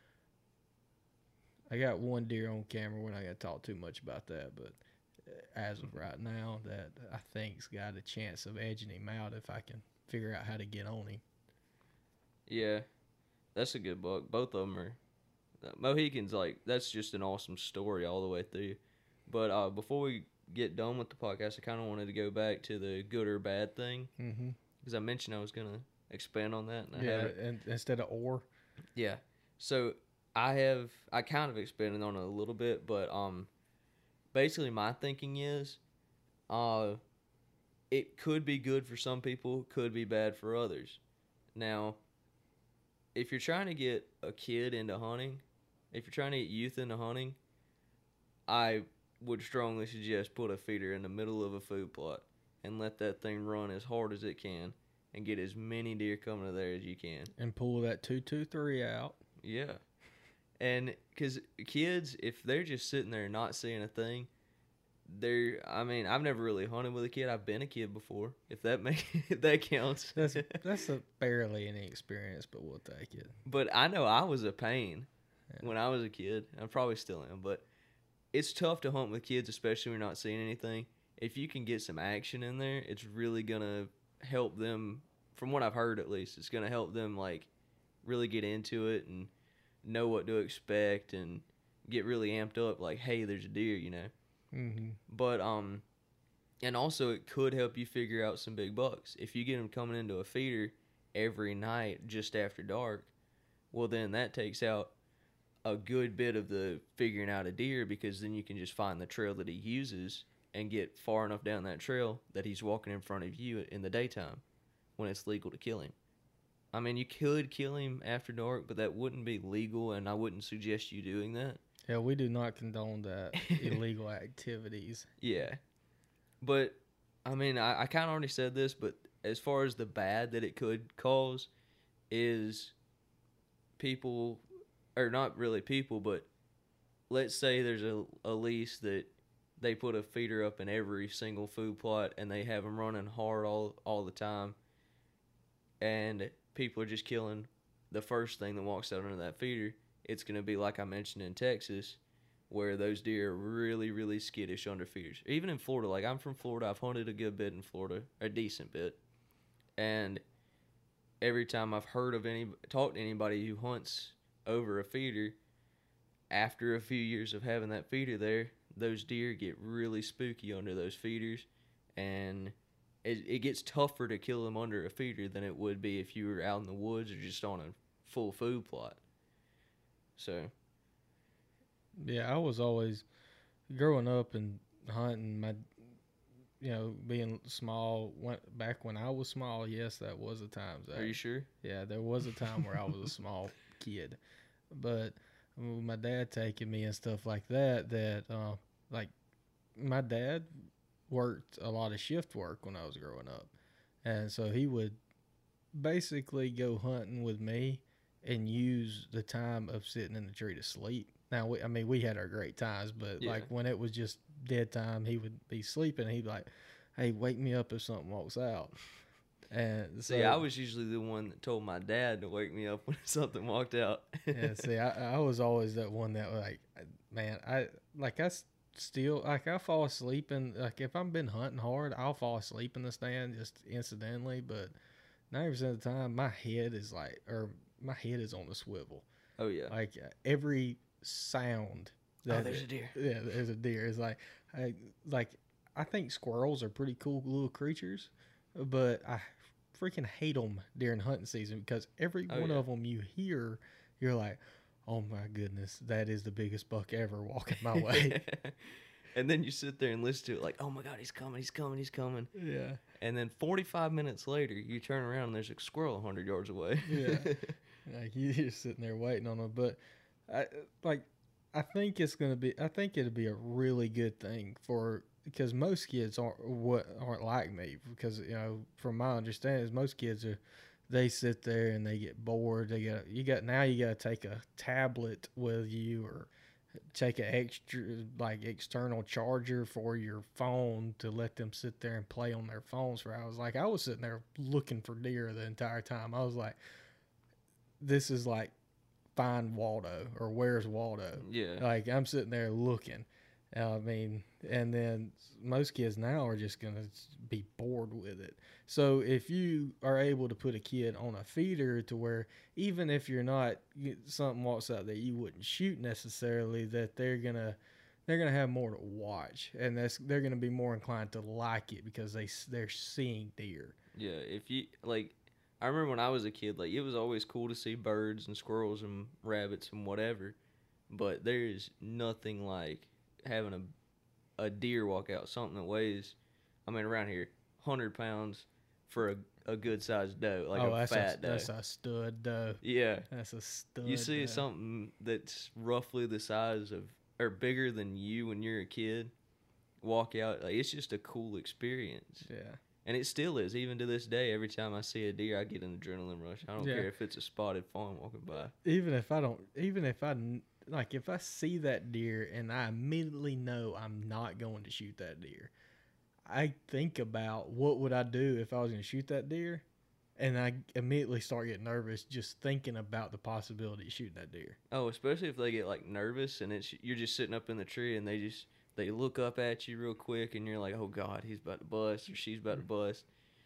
Speaker 1: I got one deer on camera. We're not gonna talk too much about that, but as of right now, that I think's got a chance of edging him out if I can figure out how to get on him.
Speaker 4: Yeah, that's a good buck. Both of them are. Mohican's like, that's just an awesome story all the way through. But uh, before we get done with the podcast, I kind of wanted to go back to the good or bad thing.
Speaker 1: Mm-hmm.
Speaker 4: Because I mentioned I was going to expand on that. And I
Speaker 1: Yeah,
Speaker 4: haven't.
Speaker 1: and instead of or.
Speaker 4: Yeah. So I have, I kind of expanded on it a little bit, but um, basically my thinking is uh, it could be good for some people, could be bad for others. Now, if you're trying to get a kid into hunting, if you're trying to get youth into hunting, I would strongly suggest put a feeder in the middle of a food plot and let that thing run as hard as it can and get as many deer coming to there as you can.
Speaker 1: And pull that two two three out.
Speaker 4: Yeah. And because kids, if they're just sitting there not seeing a thing, they're, I mean, I've never really hunted with a kid. I've been a kid before, if that make, if that counts.
Speaker 1: That's that's a barely any experience, but we'll take it.
Speaker 4: But I know I was a pain
Speaker 1: Yeah.
Speaker 4: when I was a kid. I probably still am, but it's tough to hunt with kids, especially when you're not seeing anything. If you can get some action in there, it's really going to help them, from what I've heard at least, it's going to help them, like, really get into it and know what to expect and get really amped up, like, hey, there's a deer, you know.
Speaker 1: Mm-hmm.
Speaker 4: But, um, and also it could help you figure out some big bucks. If you get them coming into a feeder every night just after dark, well, then that takes out a good bit of the figuring out a deer, because then you can just find the trail that he uses and get far enough down that trail that he's walking in front of you in the daytime when it's legal to kill him. I mean, you could kill him after dark, but that wouldn't be legal, and I wouldn't suggest you doing that.
Speaker 1: Yeah, we do not condone that illegal activities.
Speaker 4: Yeah. But, I mean, I, I kind of already said this, but as far as the bad that it could cause is people, or not really people, but let's say there's a, a lease that they put a feeder up in every single food plot and they have them running hard all, all the time, and people are just killing the first thing that walks out under that feeder, it's going to be like I mentioned in Texas, where those deer are really, really skittish under feeders. Even in Florida, like I'm from Florida, I've hunted a good bit in Florida, a decent bit. And every time I've heard of any, talked to anybody who hunts over a feeder, after a few years of having that feeder there, those deer get really spooky under those feeders. And it, it gets tougher to kill them under a feeder than it would be if you were out in the woods or just on a full food plot. So,
Speaker 1: Yeah, I was always growing up and hunting. My, you know, being small. Went back when I was small. Yes, that was a time. Zach.
Speaker 4: are you sure?
Speaker 1: Yeah, there was a time where I was a small kid, but with my dad taking me and stuff like that, that uh, like my dad worked a lot of shift work when I was growing up, and so he would basically go hunting with me and use the time of sitting in the tree to sleep. Now, we, I mean, we had our great times, but
Speaker 4: Yeah.
Speaker 1: like when it was just dead time, he would be sleeping. And he'd be like, "Hey, wake me up if something walks out." And so,
Speaker 4: See, I was usually the one that told my dad to wake me up when something walked out.
Speaker 1: yeah, see, I, I was always that one that like, man, I like I s- still like I fall asleep and like if I've been hunting hard, I'll fall asleep in the stand just incidentally. But ninety percent of the time, my head is like, or my head is on the swivel.
Speaker 4: Oh, yeah.
Speaker 1: Like uh, every sound.
Speaker 4: Oh, there's a deer.
Speaker 1: Yeah, there's a deer. It's like, I, like I think squirrels are pretty cool little creatures, but I freaking hate them during hunting season because every
Speaker 4: Oh,
Speaker 1: one
Speaker 4: yeah.
Speaker 1: of them you hear, you're like, oh my goodness, that is the biggest buck ever walking my way.
Speaker 4: And then you sit there and listen to it like, oh my God, he's coming, he's coming, he's coming.
Speaker 1: Yeah,
Speaker 4: And then forty-five minutes later, you turn around and there's a squirrel one hundred yards away.
Speaker 1: yeah. Like you're just sitting there waiting on them. But I like, I think it's gonna be. I think it'll be a really good thing for because most kids aren't what aren't like me because you know from my understanding is most kids are they sit there and they get bored. They got you got now you got to take a tablet with you or take an extra like external charger for your phone to let them sit there and play on their phones for hours. Like I was sitting there looking for deer the entire time. I was like, this is like Find Waldo or Where's Waldo?
Speaker 4: Yeah.
Speaker 1: Like I'm sitting there looking. I mean, and then most kids now are just gonna be bored with it. So if you are able to put a kid on a feeder to where even if you're not something walks out that you wouldn't shoot necessarily, that they're gonna they're gonna have more to watch, and that's they're gonna be more inclined to like it because they they're seeing deer.
Speaker 4: Yeah, if you like, I remember when I was a kid, like it was always cool to see birds and squirrels and rabbits and whatever, but there is nothing like having a a deer walk out, something that weighs, I mean around here, hundred pounds for a, a good sized doe, like
Speaker 1: oh,
Speaker 4: a
Speaker 1: that's
Speaker 4: fat
Speaker 1: a,
Speaker 4: doe.
Speaker 1: that's a stud doe.
Speaker 4: Yeah,
Speaker 1: That's a stud.
Speaker 4: you see
Speaker 1: doe.
Speaker 4: something that's roughly the size of or bigger than you when you're a kid walk out, like it's just a cool experience.
Speaker 1: Yeah.
Speaker 4: And it still is, even to this day. Every time I see a deer, I get an adrenaline rush. I don't
Speaker 1: Yeah.
Speaker 4: care if it's a spotted fawn walking by.
Speaker 1: Even if I don't, even if I n- like, if I see that deer and I immediately know I'm not going to shoot that deer, I think about what would I do if I was going to shoot that deer, and I immediately start getting nervous just thinking about the possibility of shooting that deer.
Speaker 4: Oh, especially if they get like nervous and it's you're just sitting up in the tree and they just they look up at you real quick and you're like, oh God, he's about to bust or she's about to bust.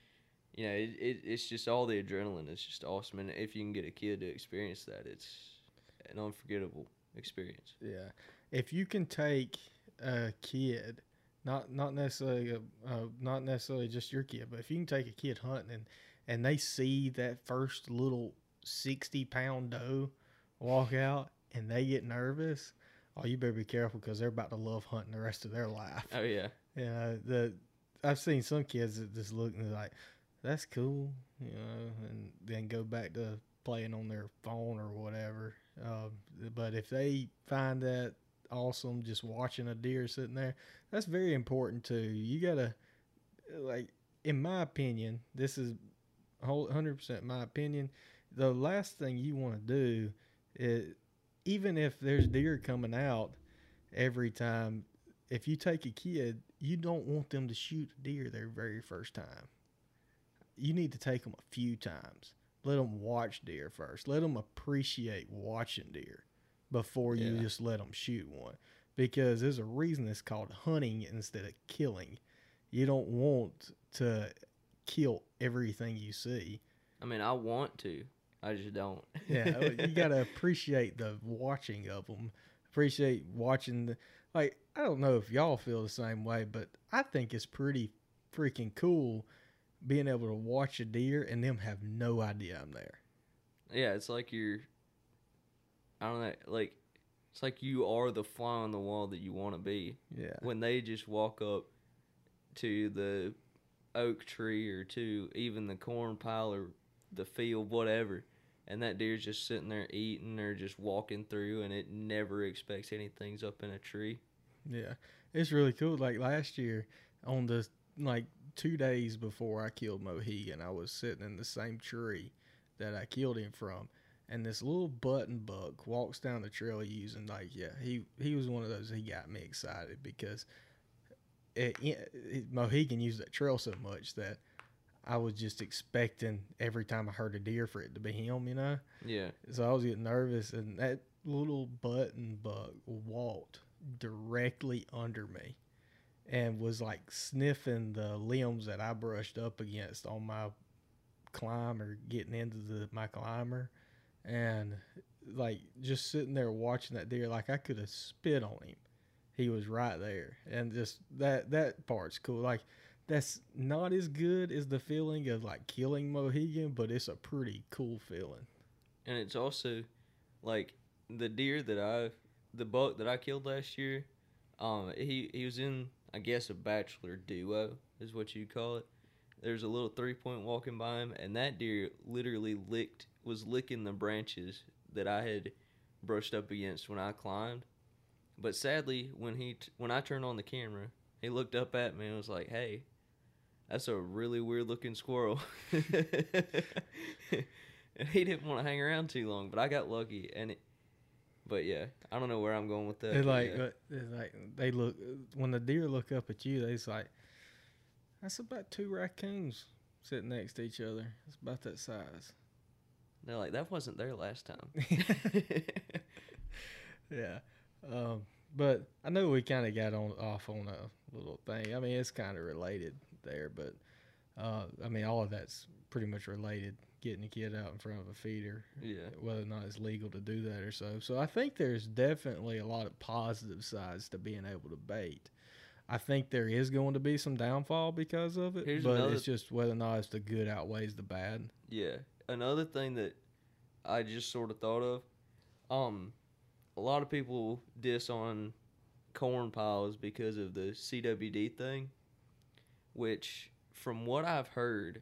Speaker 4: You know, it, it it's just all the adrenaline. It's just awesome, and if you can get a kid to experience that, it's an unforgettable experience.
Speaker 1: Yeah, if you can take a kid, not not necessarily a, uh, not necessarily just your kid, but if you can take a kid hunting and, and they see that first little sixty pound doe walk out and they get nervous, oh, you better be careful because they're about to love hunting the rest of their life.
Speaker 4: Oh yeah,
Speaker 1: Yeah, the I've seen some kids that just look and they're like, that's cool, you know, and then go back to playing on their phone or whatever. Um, but if they find that awesome just watching a deer sitting there, that's very important too. You gotta, like, in my opinion, this is one hundred percent my opinion, the last thing you want to do is, even if there's deer coming out every time, if you take a kid, you don't want them to shoot a deer their very first time. You need to take them a few times. Let them watch deer first. Let them appreciate watching deer. before you
Speaker 4: Yeah.
Speaker 1: just let them shoot one, because there's a reason it's called hunting instead of killing. You don't want to kill everything you see.
Speaker 4: I mean, I want to. I just don't.
Speaker 1: Yeah, you gotta appreciate the watching of them. Appreciate watching the, like, I don't know if y'all feel the same way, but I think it's pretty freaking cool being able to watch a deer and them have no idea I'm there.
Speaker 4: Yeah, it's like you're, I don't know, like, it's like you are the fly on the wall that you want to be.
Speaker 1: Yeah.
Speaker 4: When they just walk up to the oak tree or to even the corn pile or the field, whatever, and that deer's just sitting there eating or just walking through, and it never expects anything's up in a tree.
Speaker 1: Yeah. It's really cool. Like last year, on the, like, two days before I killed Mohegan, I was sitting in the same tree that I killed him from. And this little button buck walks down the trail using, like, yeah, he, he was one of those, he got me excited because it, it, it, Mohegan used that trail so much that I was just expecting every time I heard a deer for it to be him, you know?
Speaker 4: Yeah.
Speaker 1: So I was getting nervous, and that little button buck walked directly under me and was like sniffing the limbs that I brushed up against on my climber, getting into the my climber, and like just sitting there watching that deer, like I could have spit on him. He was right there, and just that that part's cool. Like, that's not as good as the feeling of like killing Mohegan, but it's a pretty cool feeling.
Speaker 4: And it's also like the deer that I, the buck that I killed last year, um, he, he was in, I guess, a bachelor duo is what you call it. There's a little three point walking by him, and that deer literally licked, was licking the branches that I had brushed up against when I climbed. But sadly, when he, t- when I turned on the camera, he looked up at me and was like, "Hey, that's a really weird looking squirrel." And he didn't want to hang around too long, but I got lucky. And it, but yeah, I don't know where I'm going with that.
Speaker 1: They
Speaker 4: but
Speaker 1: like,
Speaker 4: yeah.
Speaker 1: uh, it's like they look when the deer look up at you. They's like, that's about two raccoons sitting next to each other. It's about that size.
Speaker 4: They're like, that wasn't there last time.
Speaker 1: Yeah, um, but I know we kind of got on off on a little thing. I mean, it's kind of related there, but uh, I mean, all of that's pretty much related. Getting a kid out in front of a feeder,
Speaker 4: Yeah.
Speaker 1: whether or not it's legal to do that or so. So I think there's definitely a lot of positive sides to being able to bait. I think there is going to be some downfall because of it,
Speaker 4: Here's
Speaker 1: but
Speaker 4: another-
Speaker 1: it's just whether or not it's the good outweighs the bad.
Speaker 4: Yeah. Another thing that I just sort of thought of, um, a lot of people diss on corn piles because of the C W D thing, which, from what I've heard,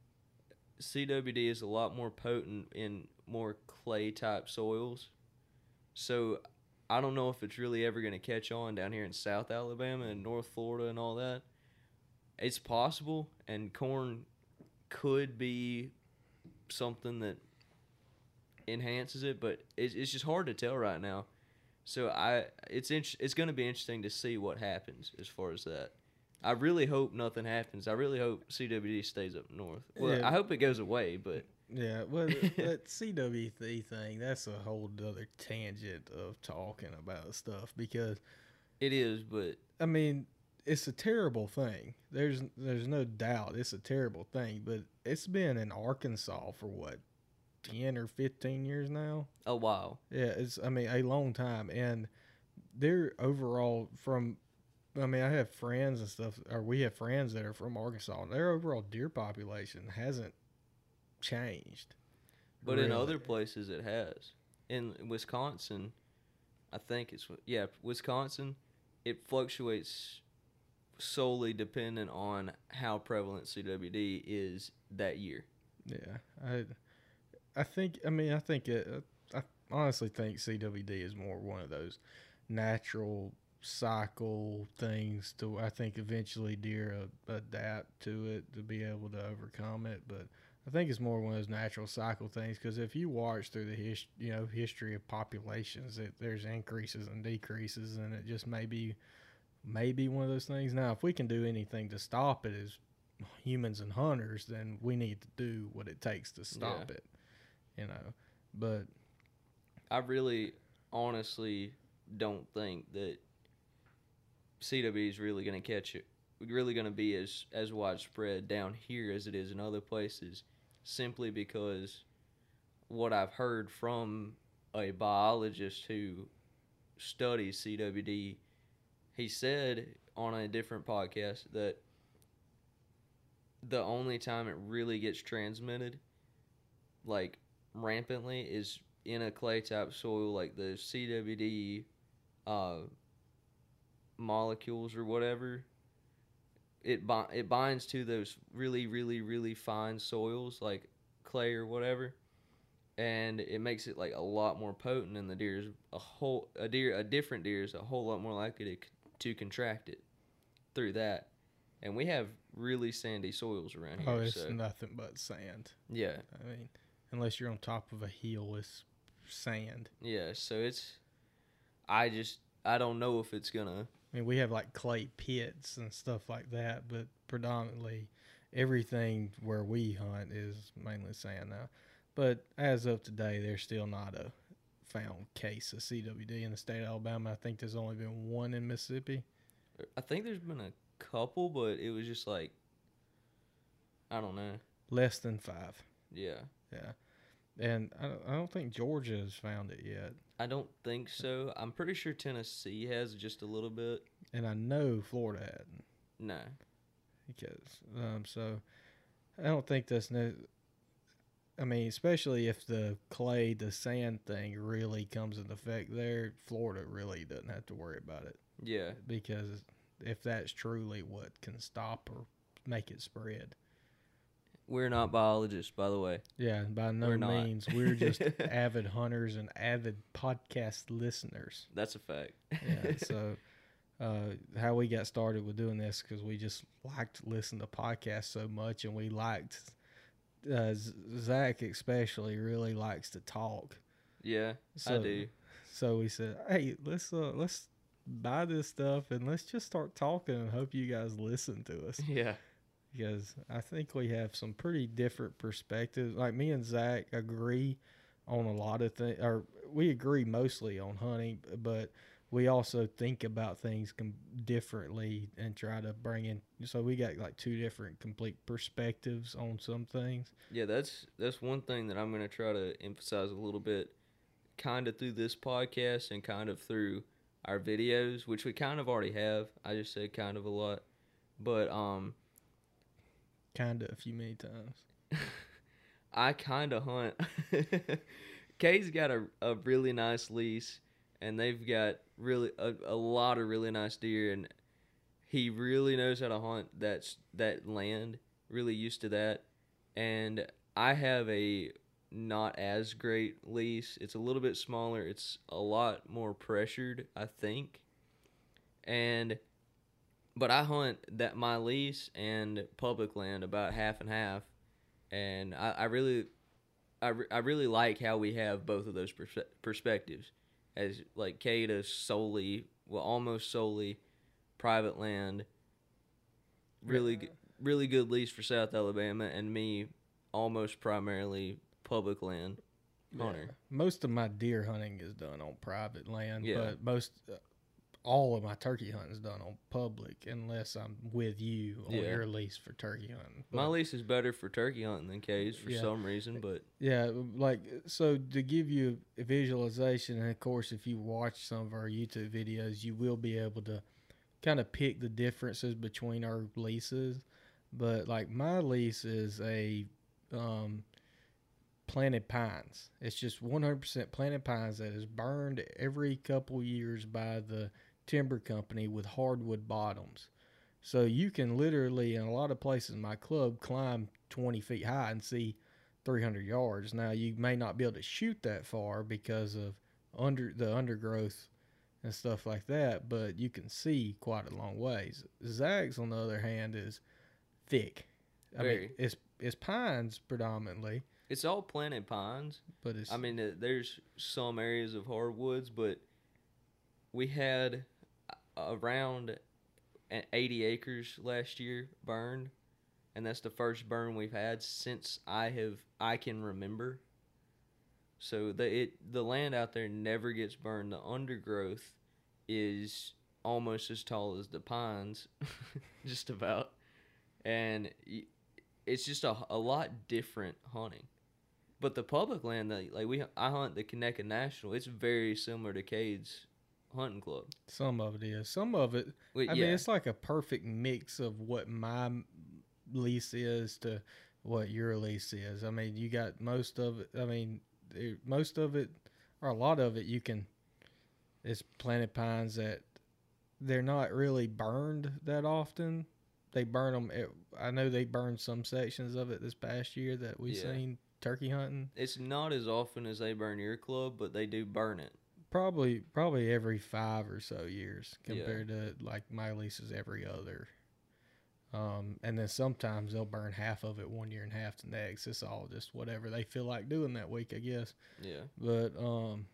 Speaker 4: C W D is a lot more potent in more clay type soils. So I don't know if it's really ever going to catch on down here in South Alabama and North Florida and all that. It's possible, and corn could be something that enhances it, but it's, it's just hard to tell right now. So I it's int- it's going to be interesting to see what happens as far as that. I really hope nothing happens. I really hope C W D stays up north. Well,
Speaker 1: Yeah.
Speaker 4: I hope it goes away, but
Speaker 1: Yeah, well, that C W D thing, that's a whole other tangent of talking about stuff because,
Speaker 4: it is. But
Speaker 1: I mean, it's a terrible thing. There's there's no doubt it's a terrible thing, but it's been in Arkansas for what, ten or fifteen years now?
Speaker 4: a while.
Speaker 1: Yeah, it's, I mean, a long time. And they're overall from, I mean, I have friends and stuff, or we have friends that are from Arkansas, and their overall deer population hasn't changed.
Speaker 4: But in
Speaker 1: really.
Speaker 4: other places, it has. In Wisconsin, I think it's yeah, Wisconsin. It fluctuates solely dependent on how prevalent C W D is that year.
Speaker 1: Yeah, I, I think. I mean, I think it. I honestly think C W D is more one of those natural cycle things. To I think eventually deer uh, adapt to it to be able to overcome it. But I think it's more one of those natural cycle things because if you watch through the his, you know history of populations, it, there's increases and decreases, and it just may be maybe one of those things. Now, if we can do anything to stop it as humans and hunters, then we need to do what it takes to stop
Speaker 4: Yeah.
Speaker 1: it. You know, but
Speaker 4: I really, honestly don't think that C W D is really going to catch it. Really going to be as as widespread down here as it is in other places, simply because what I've heard from a biologist who studies C W D, he said on a different podcast that the only time it really gets transmitted, like rampantly, is in a clay type soil, like the C W D uh, molecules or whatever. It bi- it binds to those really, really, really fine soils, like clay or whatever, and it makes it like a lot more potent. And the deer is a whole a deer a different deer is a whole lot more likely to to contract it through that. And we have really sandy soils around here.
Speaker 1: Oh, it's
Speaker 4: so.
Speaker 1: nothing but sand.
Speaker 4: Yeah.
Speaker 1: I mean, unless you're on top of a hill, it's sand.
Speaker 4: Yeah, so it's, I just, I don't know if it's going to.
Speaker 1: I mean, we have like clay pits and stuff like that, but predominantly everything where we hunt is mainly sand now. But as of today, there's still not a found case of C W D in the state of Alabama. I think there's only been one in Mississippi.
Speaker 4: I think there's been a couple, but it was just like, I don't know.
Speaker 1: Less than five.
Speaker 4: Yeah.
Speaker 1: Yeah. And I don't, I don't think Georgia has found it yet.
Speaker 4: I don't think so. I'm pretty sure Tennessee has just a little bit.
Speaker 1: And I know Florida hadn't.
Speaker 4: No.
Speaker 1: Because, um, so I don't think that's no. I mean, especially if the clay, the sand thing really comes into effect there, Florida really doesn't have to worry about it.
Speaker 4: Yeah.
Speaker 1: Because if that's truly what can stop or make it spread.
Speaker 4: We're not biologists, by the way.
Speaker 1: Yeah, by no
Speaker 4: We're not.
Speaker 1: means. We're just avid hunters and avid podcast listeners.
Speaker 4: That's a fact.
Speaker 1: Yeah, so uh, how we got started with doing this, because we just liked listening to podcasts so much, and we liked, uh, Zach especially really likes to talk.
Speaker 4: Yeah,
Speaker 1: So,
Speaker 4: I do.
Speaker 1: So we said, hey, let's uh, let's buy this stuff and let's just start talking and hope you guys listen to us.
Speaker 4: Yeah.
Speaker 1: Because I think we have some pretty different perspectives. Like me and Zach agree on a lot of things, or we agree mostly on hunting, but we also think about things com- differently and try to bring in. So we got like two different complete perspectives on some things.
Speaker 4: Yeah, that's that's one thing that I'm going to try to emphasize a little bit, kind of through this podcast and kind of through our videos, which we kind of already have. I just said kind of a lot, but um.
Speaker 1: Kind of a few many times.
Speaker 4: I kind of hunt. Kay's got a, a really nice lease, and they've got really a, a lot of really nice deer, and he really knows how to hunt that that land. Really used to that, and I have a not as great lease. It's a little bit smaller. It's a lot more pressured, I think, and. But I hunt that my lease and public land about half and half, and I, I really, I, re- I really like how we have both of those perspe- perspectives, as like Kata solely, well almost solely, private land. Really,
Speaker 1: Yeah.
Speaker 4: g- really good lease for South Alabama, and me almost primarily public land hunter.
Speaker 1: Yeah. Most of my deer hunting is done on private land,
Speaker 4: Yeah.
Speaker 1: but most. Uh, all of my turkey hunting is done on public unless I'm with you on
Speaker 4: Yeah.
Speaker 1: your lease for turkey hunting.
Speaker 4: My
Speaker 1: But,
Speaker 4: lease is better for turkey hunting than Kay's for
Speaker 1: Yeah.
Speaker 4: some reason, but
Speaker 1: yeah, like, so to give you a visualization, and of course, if you watch some of our YouTube videos, you will be able to kind of pick the differences between our leases. But like my lease is a um, planted pines. It's just one hundred percent planted pines that is burned every couple years by the timber company with hardwood bottoms. So you can literally, in a lot of places in my club, climb twenty feet high and see three hundred yards. Now you may not be able to shoot that far because of under the undergrowth and stuff like that, but you can see quite a long ways. Zag's, on the other hand, is thick. I
Speaker 4: Very.
Speaker 1: mean, it's it's pines predominantly,
Speaker 4: it's all planted pines.
Speaker 1: but it's
Speaker 4: I mean, uh, there's some areas of hardwoods, but we had around eighty acres last year burned, and that's the first burn we've had since I have I can remember. So the it the land out there never gets burned. The undergrowth is almost as tall as the pines, just about, and y- it's just a, a lot different hunting. But the public land, that like we I hunt the Conecuh National, it's very similar to Cade's hunting club.
Speaker 1: Some of it is. Some of it.
Speaker 4: Wait,
Speaker 1: I
Speaker 4: yeah,
Speaker 1: mean, it's like a perfect mix of what my m- lease is to what your lease is. I mean, you got most of it. I mean, it- most of it, or a lot of it, you can. It's planted pines that they're not really burned that often. They burn them. At, I know they burned some sections of it this past year that we've
Speaker 4: Yeah.
Speaker 1: seen turkey hunting.
Speaker 4: it's not as often as they burn your club, but they do burn it.
Speaker 1: Probably, probably every five or so years
Speaker 4: Yeah.
Speaker 1: compared to like my lease is every other. Um, and then sometimes they'll burn half of it one year and half the next. It's all just whatever they feel like doing that week, I guess.
Speaker 4: Yeah,
Speaker 1: But um,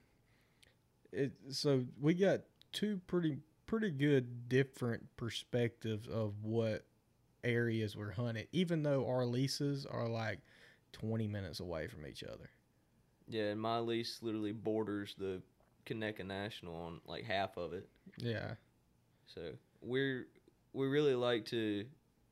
Speaker 1: it so we got two pretty pretty good different perspectives of what areas we're hunting, even though our leases are like twenty minutes away from each other.
Speaker 4: yeah. And my lease literally borders the Conecuh National on like half of it.
Speaker 1: Yeah,
Speaker 4: So we're we really like to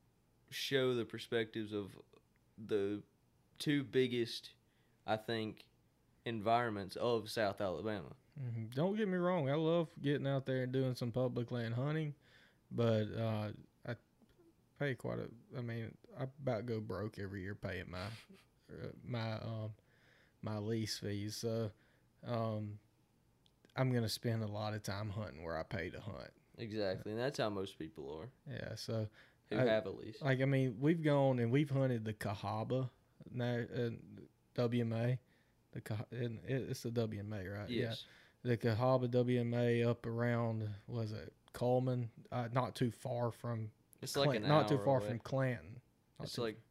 Speaker 4: show the perspectives of the two biggest, I think, environments of South Alabama.
Speaker 1: hmm Don't get me wrong. I love getting out there and doing some public land hunting, but uh, I pay quite a. I mean, I about go broke every year paying my uh, my um my lease fees. So um, I'm gonna spend a lot of time hunting where I pay to hunt.
Speaker 4: Exactly, and that's how most people are
Speaker 1: Yeah. So
Speaker 4: who
Speaker 1: I-
Speaker 4: have a lease.
Speaker 1: like I mean, we've gone and we've hunted the Cahaba, na- uh, W M A. The Cah- and it- it's the W M A, right? Yeah.
Speaker 4: Yes.
Speaker 1: The Cahaba W M A up around, was it Coleman? Uh, not too far from
Speaker 4: It's like
Speaker 1: Clan-
Speaker 4: an
Speaker 1: not too
Speaker 4: hour
Speaker 1: far
Speaker 4: away.
Speaker 1: from Clanton. Not
Speaker 4: It's
Speaker 1: too-
Speaker 4: like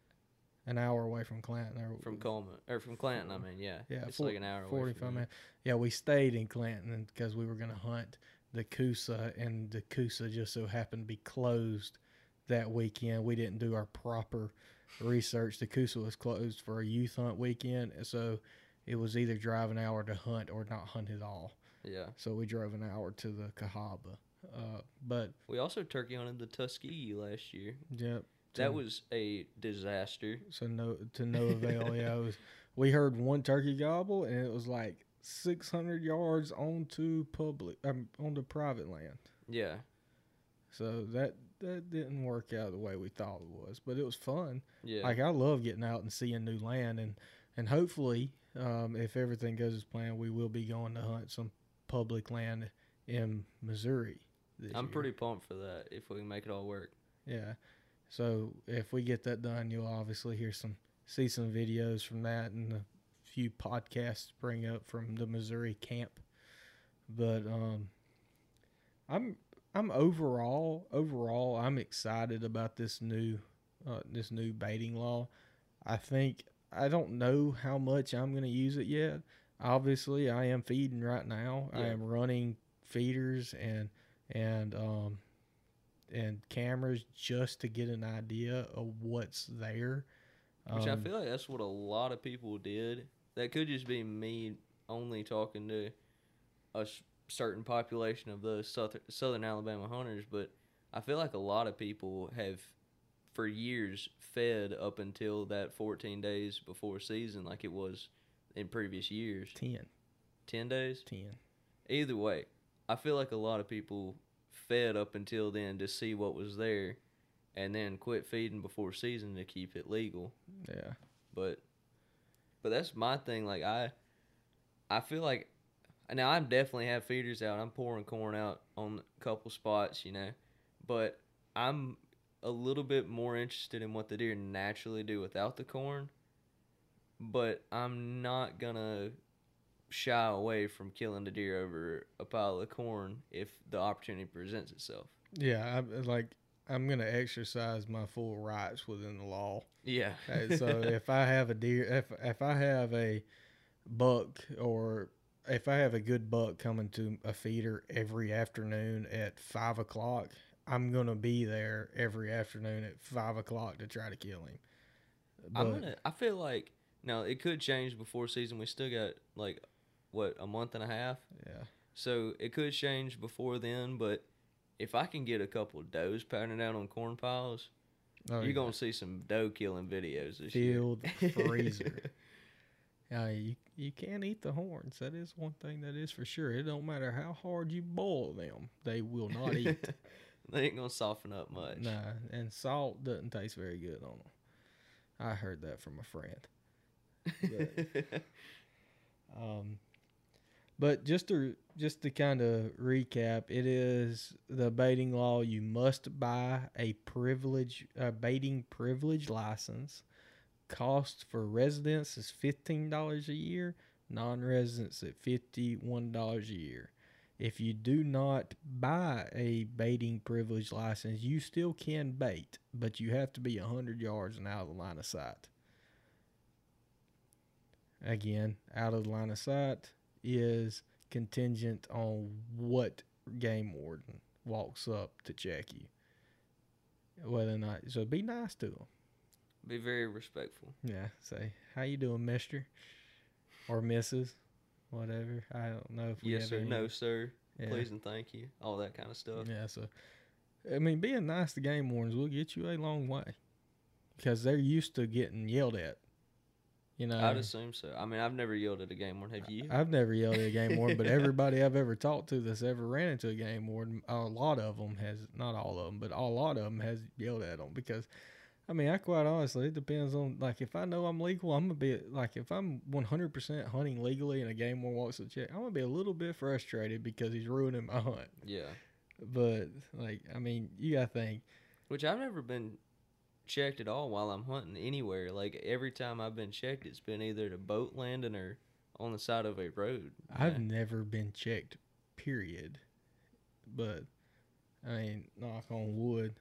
Speaker 1: an hour away from Clanton. Or,
Speaker 4: from Coleman or from Clanton. I mean, yeah,
Speaker 1: yeah,
Speaker 4: it's
Speaker 1: four-
Speaker 4: like an hour away
Speaker 1: forty-five
Speaker 4: from
Speaker 1: minutes. Yeah, we stayed in Clanton because we were going to hunt the Coosa, and the Coosa just so happened to be closed that weekend. We didn't do our proper research. The Coosa was closed for a youth hunt weekend, so it was either drive an hour to hunt or not hunt at all.
Speaker 4: Yeah.
Speaker 1: So we drove an hour to the Cahaba. Uh, but
Speaker 4: We also turkey hunted the Tuskegee last year.
Speaker 1: yep,
Speaker 4: That
Speaker 1: to-
Speaker 4: was a disaster.
Speaker 1: so no to no avail. Yeah, it was, we heard one turkey gobble, and it was like six hundred yards onto public, um, onto private land.
Speaker 4: Yeah.
Speaker 1: So that that didn't work out the way we thought it was, but it was fun.
Speaker 4: Yeah.
Speaker 1: Like I love getting out and seeing new land, and and hopefully, um, if everything goes as planned, we will be going to hunt some public land in Missouri. This
Speaker 4: I'm
Speaker 1: year.
Speaker 4: pretty pumped for that if we can make it all work.
Speaker 1: Yeah. So if we get that done, you'll obviously hear some, see some videos from that, and a few podcasts spring up from the Missouri camp. But um, I'm I'm overall overall I'm excited about this new uh, this new baiting law. I think I don't know how much I'm going to use it yet. Obviously, I am feeding right now. I
Speaker 4: Yeah.
Speaker 1: am running feeders and and um and cameras just to get an idea of what's there.
Speaker 4: Which I
Speaker 1: Um,
Speaker 4: feel like that's what a lot of people did. That could just be me only talking to a s- certain population of those southern, southern Alabama hunters, but I feel like a lot of people have, for years, fed up until that fourteen days before season, like it was in previous years.
Speaker 1: ten,
Speaker 4: ten days?
Speaker 1: ten.
Speaker 4: Either way, I feel like a lot of people fed up until then to see what was there and then quit feeding before season to keep it legal.
Speaker 1: Yeah.
Speaker 4: But but that's my thing. Like I I feel like now I definitely have feeders out. I'm pouring corn out on a couple spots, you know. But I'm a little bit more interested in what the deer naturally do without the corn. But I'm not gonna shy away from killing the deer over a pile of corn if the opportunity presents itself.
Speaker 1: Yeah, I like I'm gonna exercise my full rights within the law.
Speaker 4: Yeah.
Speaker 1: Uh, so if I have a deer, if if I have a buck, or if I have a good buck coming to a feeder every afternoon at five o'clock, I'm gonna be there every afternoon at five o'clock to try to kill him.
Speaker 4: I'm
Speaker 1: But-
Speaker 4: gonna. I feel like Now it could change before season. We still got like what a month and a half.
Speaker 1: Yeah.
Speaker 4: So it could change before then. But if I can get a couple of does pounding out on corn piles,
Speaker 1: Oh,
Speaker 4: you're
Speaker 1: yeah.
Speaker 4: gonna see some doe killing videos this
Speaker 1: Field
Speaker 4: year.
Speaker 1: freezer. Yeah, you you can't eat the horns. That is one thing that is for sure. It don't matter how hard you boil them, they will not eat.
Speaker 4: They ain't gonna soften up much.
Speaker 1: Nah, and salt doesn't taste very good on them. I heard that from a friend. But, um, but just to just to kind of recap, it is the baiting law. You must buy a privilege, a baiting privilege license. Cost for residents is fifteen dollars a year. Non-residents at fifty-one dollars a year. If you do not buy a baiting privilege license, you still can bait, but you have to be one hundred yards and out of the line of sight. Again, out of the line of sight is contingent on what game warden walks up to check you. Whether or not, so be nice to them.
Speaker 4: Be very respectful.
Speaker 1: Yeah, say, how you doing, mister? Or missus Whatever. I don't know if we
Speaker 4: Yes
Speaker 1: have
Speaker 4: sir,
Speaker 1: any-
Speaker 4: no sir,
Speaker 1: Yeah.
Speaker 4: please and thank you, all that kind of stuff.
Speaker 1: Yeah, so, I mean, being nice to game wardens will get you a long way. Because they're used to getting yelled at. You know,
Speaker 4: I'd assume so. I mean, I've never yelled at a game warden. Have you?
Speaker 1: I've never yelled at a game warden, but everybody I've ever talked to that's ever ran into a game warden, a lot of them has, not all of them, but a lot of them has yelled at them because, I mean, I quite honestly, it depends on, like, if I know I'm legal, I'm going to be, like, if I'm one hundred percent hunting legally and a game warden walks to check, I'm going to be a little bit frustrated because he's ruining my hunt.
Speaker 4: Yeah.
Speaker 1: But, like, I mean, you got to think.
Speaker 4: Which I've never been checked at all while I'm hunting anywhere. Like, every time I've been checked, it's been either at a boat landing or on the side of a road.
Speaker 1: I've
Speaker 4: Yeah.
Speaker 1: never been checked, period. But, I mean, knock on wood.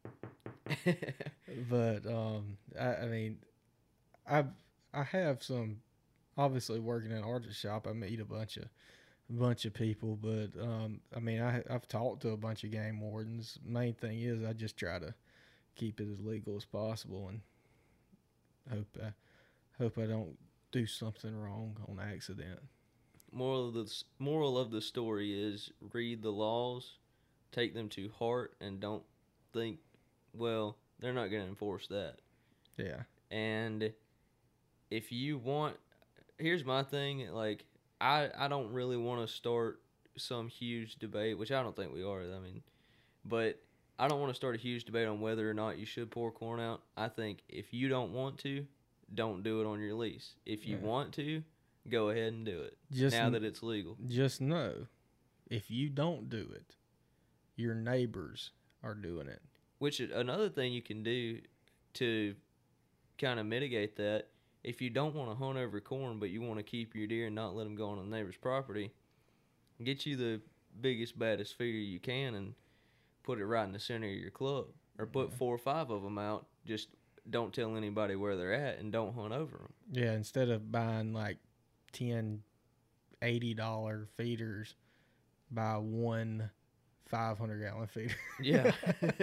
Speaker 1: But um, I, I mean, I've I have some. Obviously, working in an archer shop, I meet a bunch of a bunch of people. But um, I mean, I I've talked to a bunch of game wardens. Main thing is, I just try to keep it as legal as possible, and hope I hope I don't do something wrong on accident.
Speaker 4: Moral of the s- moral of the story is read the laws, take them to heart, and don't think, well, they're not going to enforce that.
Speaker 1: Yeah,
Speaker 4: And if you want, here's my thing, like, I, I don't really want to start some huge debate, which I don't think we are, I mean, but I don't want to start a huge debate on whether or not you should pour corn out. I think if you don't want to, don't do it on your lease. If you
Speaker 1: Yeah.
Speaker 4: want to, go ahead and do it,
Speaker 1: just
Speaker 4: now that it's legal.
Speaker 1: just know, if you don't do it, your neighbors are doing it.
Speaker 4: Which is another thing you can do to kind of mitigate that, if you don't want to hunt over corn but you want to keep your deer and not let them go on the neighbor's property, get you the biggest, baddest feeder you can and put it right in the center of your club. Or put
Speaker 1: Yeah.
Speaker 4: four or five of them out. Just don't tell anybody where they're at and don't hunt over them.
Speaker 1: Yeah, instead of buying like ten eighty dollar feeders, buy one five hundred gallon feeder.
Speaker 4: Yeah.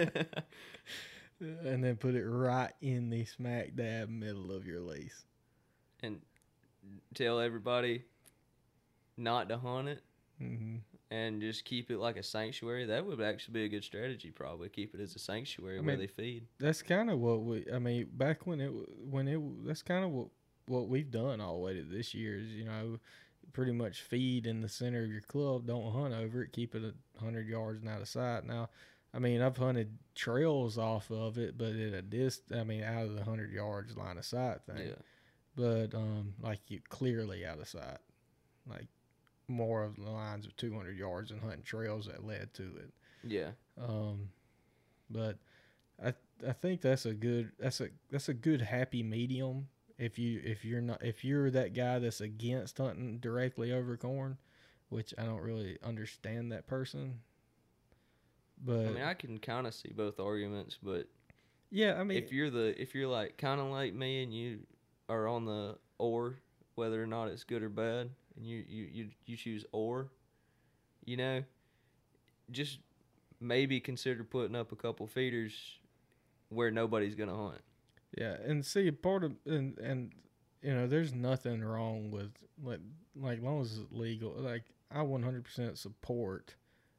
Speaker 1: And then put it right in the smack dab middle of your lease.
Speaker 4: And tell everybody not to hunt it
Speaker 1: Mm-hmm.
Speaker 4: and just keep it like a sanctuary. That would actually be a good strategy, probably. Keep it as a sanctuary
Speaker 1: I
Speaker 4: where
Speaker 1: mean,
Speaker 4: they feed.
Speaker 1: That's kind of what we. I mean, back when it when it that's kind of what what we've done all the way to this year is, you know, pretty much feed in the center of your club. Don't hunt over it. Keep it a hundred yards and out of sight. Now, I mean, I've hunted trails off of it, but at a dist. I mean, out of the hundred yards line of sight thing.
Speaker 4: Yeah.
Speaker 1: But um, like you clearly out of sight, like more of the lines of two hundred yards and hunting trails that led to it.
Speaker 4: Yeah.
Speaker 1: Um, but I I think that's a good that's a that's a good happy medium. If you if you're not if you're that guy that's against hunting directly over corn, which I don't really understand that person. But
Speaker 4: I mean, I can kind of see both arguments, but
Speaker 1: yeah, I mean,
Speaker 4: if you're the if you're like kind of like me and you are on the or, whether or not it's good or bad, and you you you, you choose or, you know, just maybe consider putting up a couple feeders where nobody's gonna hunt.
Speaker 1: yeah, and see part of and and you know, there's nothing wrong with like like as long as it's legal. Like I one hundred percent support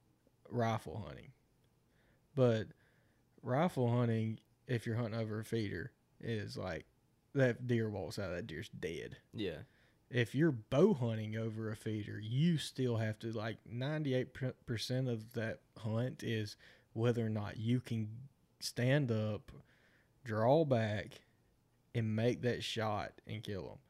Speaker 1: rifle hunting, but rifle hunting, if you're hunting over a feeder, is like that deer walks out, that deer's dead.
Speaker 4: Yeah.
Speaker 1: If you're bow hunting over a feeder, you still have to, like, ninety-eight percent of that hunt is whether or not you can stand up, draw back, and make that shot and kill them.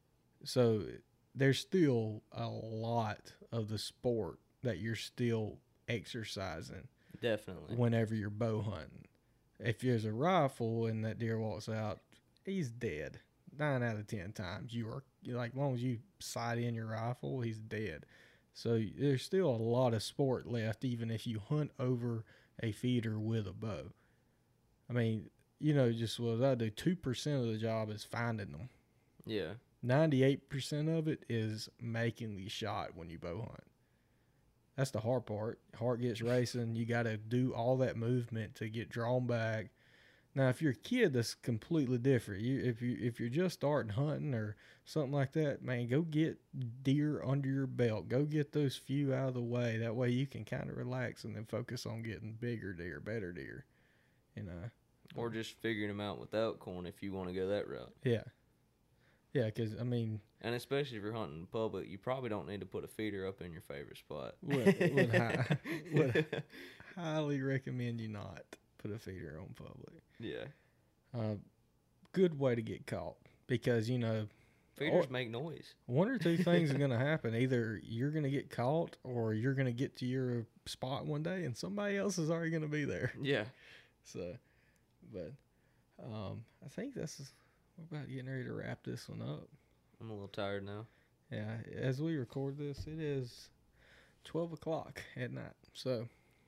Speaker 1: So there's still a lot of the sport that you're still exercising.
Speaker 4: Definitely.
Speaker 1: Whenever you're bow hunting. If there's a rifle and that deer walks out, he's dead. Nine out of ten times, you are like, as long as you sight in your rifle, he's dead. So there's still a lot of sport left, even if you hunt over a feeder with a bow. I mean, you know, just what I do, two percent of the job is finding them.
Speaker 4: Yeah.
Speaker 1: ninety-eight percent of it is making the shot when you bow hunt. That's the hard part. Heart gets racing. You got to do all that movement to get drawn back. Now, if you're a kid, that's completely different. You, if you if you're just starting hunting or something like that, man, go get deer under your belt. Go get those few out of the way. That way, you can kind of relax and then focus on getting bigger deer, better deer. You know,
Speaker 4: or just figuring them out without corn if you want to go that route.
Speaker 1: Yeah, yeah, because I mean,
Speaker 4: and especially if you're hunting in public, you probably don't need to put a feeder up in your favorite spot.
Speaker 1: Would, would, high, would highly recommend you not put a feeder on public.
Speaker 4: Yeah.
Speaker 1: Uh, good way to get caught because, you know,
Speaker 4: feeders or, make noise.
Speaker 1: One or two things are going to happen. Either you're going to get caught or you're going to get to your spot one day and somebody else is already going to be there.
Speaker 4: Yeah.
Speaker 1: So, but um, I think this is, we're about getting ready to wrap this one up.
Speaker 4: I'm a little tired now.
Speaker 1: Yeah. As we record this, it is twelve o'clock at night. So,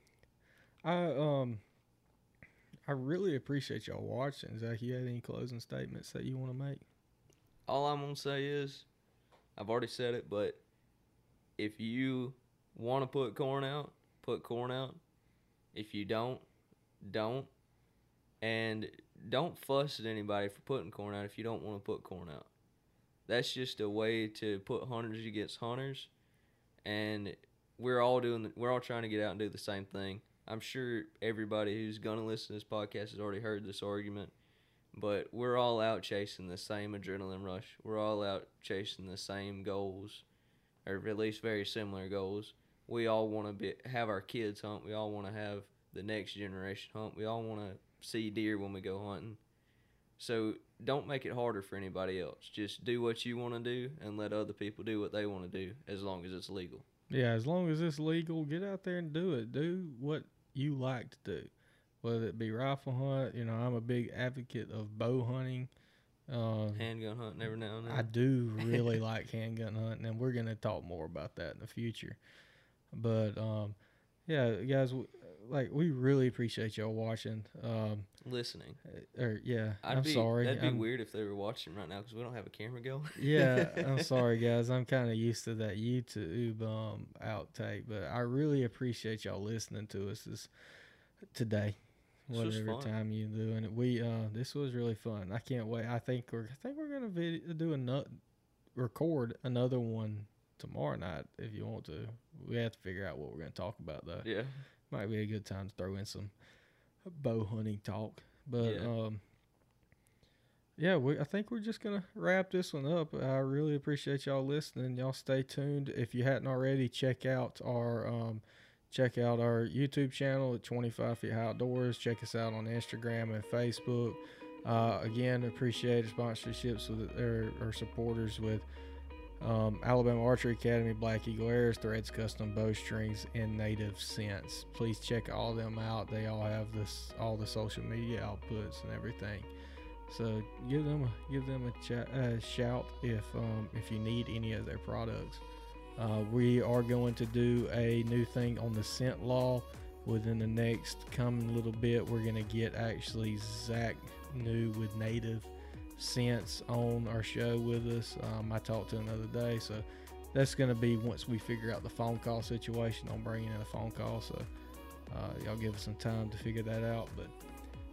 Speaker 1: I, um, I really appreciate y'all watching. Zach, you had any closing statements that you want to make?
Speaker 4: All I'm going to say is, I've already said it, but if you want to put corn out, put corn out. If you don't, don't. And don't fuss at anybody for putting corn out if you don't want to put corn out. That's just a way to put hunters against hunters. And we're all doing, the, we're all trying to get out and do the same thing. I'm sure everybody who's going to listen to this podcast has already heard this argument, but we're all out chasing the same adrenaline rush. We're all out chasing the same goals, or at least very similar goals. We all want to be have our kids hunt. We all want to have the next generation hunt. We all want to see deer when we go hunting. So don't make it harder for anybody else. Just do what you want to do and let other people do what they want to do as long as it's legal.
Speaker 1: Yeah, as long as it's legal, get out there and do it. Do what you like to do, whether it be rifle hunt. You know, I'm a big advocate of bow hunting. Uh,
Speaker 4: handgun hunting every now and then.
Speaker 1: I do really like handgun hunting, and we're going to talk more about that in the future. But, um, yeah, guys, like, we really appreciate y'all watching. Um,
Speaker 4: Listening.
Speaker 1: Or, yeah,
Speaker 4: I'd
Speaker 1: I'm
Speaker 4: be,
Speaker 1: sorry.
Speaker 4: That'd be
Speaker 1: I'm,
Speaker 4: weird if they were watching right now because we don't have a camera going.
Speaker 1: Yeah, I'm sorry, guys. I'm kind of used to that YouTube um, outtake, but I really appreciate y'all listening to us this today.
Speaker 4: This was
Speaker 1: Whatever
Speaker 4: fun.
Speaker 1: time you're doing it, we uh, this was really fun. I can't wait. I think we're I think we're gonna video, do a nut, record another one tomorrow night if you want to. We have to figure out what we're gonna talk about though.
Speaker 4: Yeah.
Speaker 1: Might be a good time to throw in some bow hunting talk, but
Speaker 4: Yeah.
Speaker 1: um. Yeah, we, I think we're just going to wrap this one up. I really appreciate y'all listening. Y'all stay tuned. If you hadn't already, check out our um, check out our YouTube channel at twenty-five Feet High Outdoors. Check us out on Instagram and Facebook. Uh, again, appreciate sponsorships with our, our supporters with um, Alabama Archery Academy, Black Eagle Airs, Threads Custom Bowstrings, and Native Scents. Please check all of them out. They all have this all the social media outputs and everything. So give them a, give them a ch- uh, shout if um, if you need any of their products. Uh, we are going to do a new thing on the scent law within the next coming little bit. We're going to get actually Zach New with Native Scents on our show with us. Um, I talked to him the other day, so that's going to be once we figure out the phone call situation on bringing in a phone call. So uh, y'all give us some time to figure that out, but.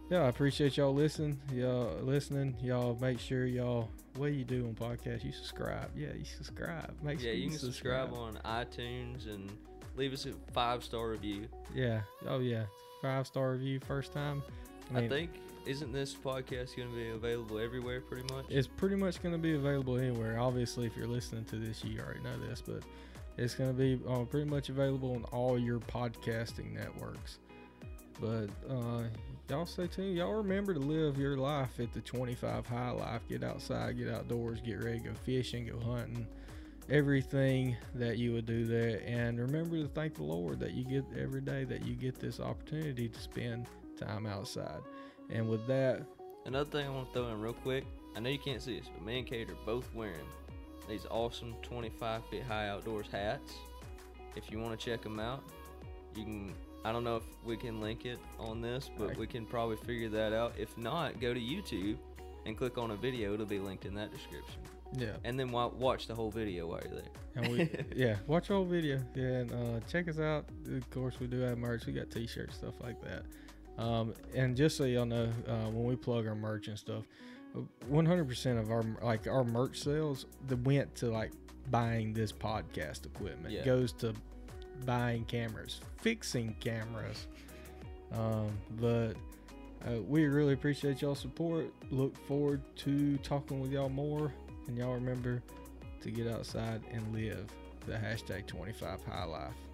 Speaker 1: yeah, I appreciate y'all listening. Y'all listening. Y'all make sure y'all, what do you do on podcasts? You subscribe. Yeah, you subscribe. Make
Speaker 4: Yeah,
Speaker 1: sure
Speaker 4: you
Speaker 1: you
Speaker 4: can
Speaker 1: subscribe.
Speaker 4: subscribe on iTunes and leave us a five star review.
Speaker 1: Yeah. Oh yeah. Five star review first time.
Speaker 4: I, mean, I think isn't this podcast going to be available everywhere pretty much?
Speaker 1: It's pretty much going to be available anywhere. Obviously, if you're listening to this, you already know this, but it's going to be uh, pretty much available on all your podcasting networks. But uh, y'all stay tuned. Y'all remember to live your life at the twenty-five high life. Get outside, get outdoors, get ready, go fishing, go hunting. Everything that you would do there. And remember to thank the Lord that you get every day that you get this opportunity to spend time outside. And with that,
Speaker 4: another thing I want to throw in real quick, I know you can't see this, but me and Kate are both wearing these awesome twenty-five feet high outdoors hats. If you want to check them out, you can, I don't know if we can link it on this, but we can probably figure that out. If not, go to YouTube and click on a video. It'll be linked in that description.
Speaker 1: Yeah.
Speaker 4: And then watch the whole video while you're there.
Speaker 1: And we, yeah, watch the whole video. Yeah, and uh, check us out. Of course, we do have merch. We got t-shirts, stuff like that. Um, and just so y'all know, uh, when we plug our merch and stuff, one hundred percent of our like our merch sales that went to like buying this podcast equipment.
Speaker 4: Yeah.
Speaker 1: Goes to buying cameras, fixing cameras. Um, but uh, we really appreciate y'all's support. Look forward to talking with y'all more. And y'all remember to get outside and live the hashtag twenty-five high life.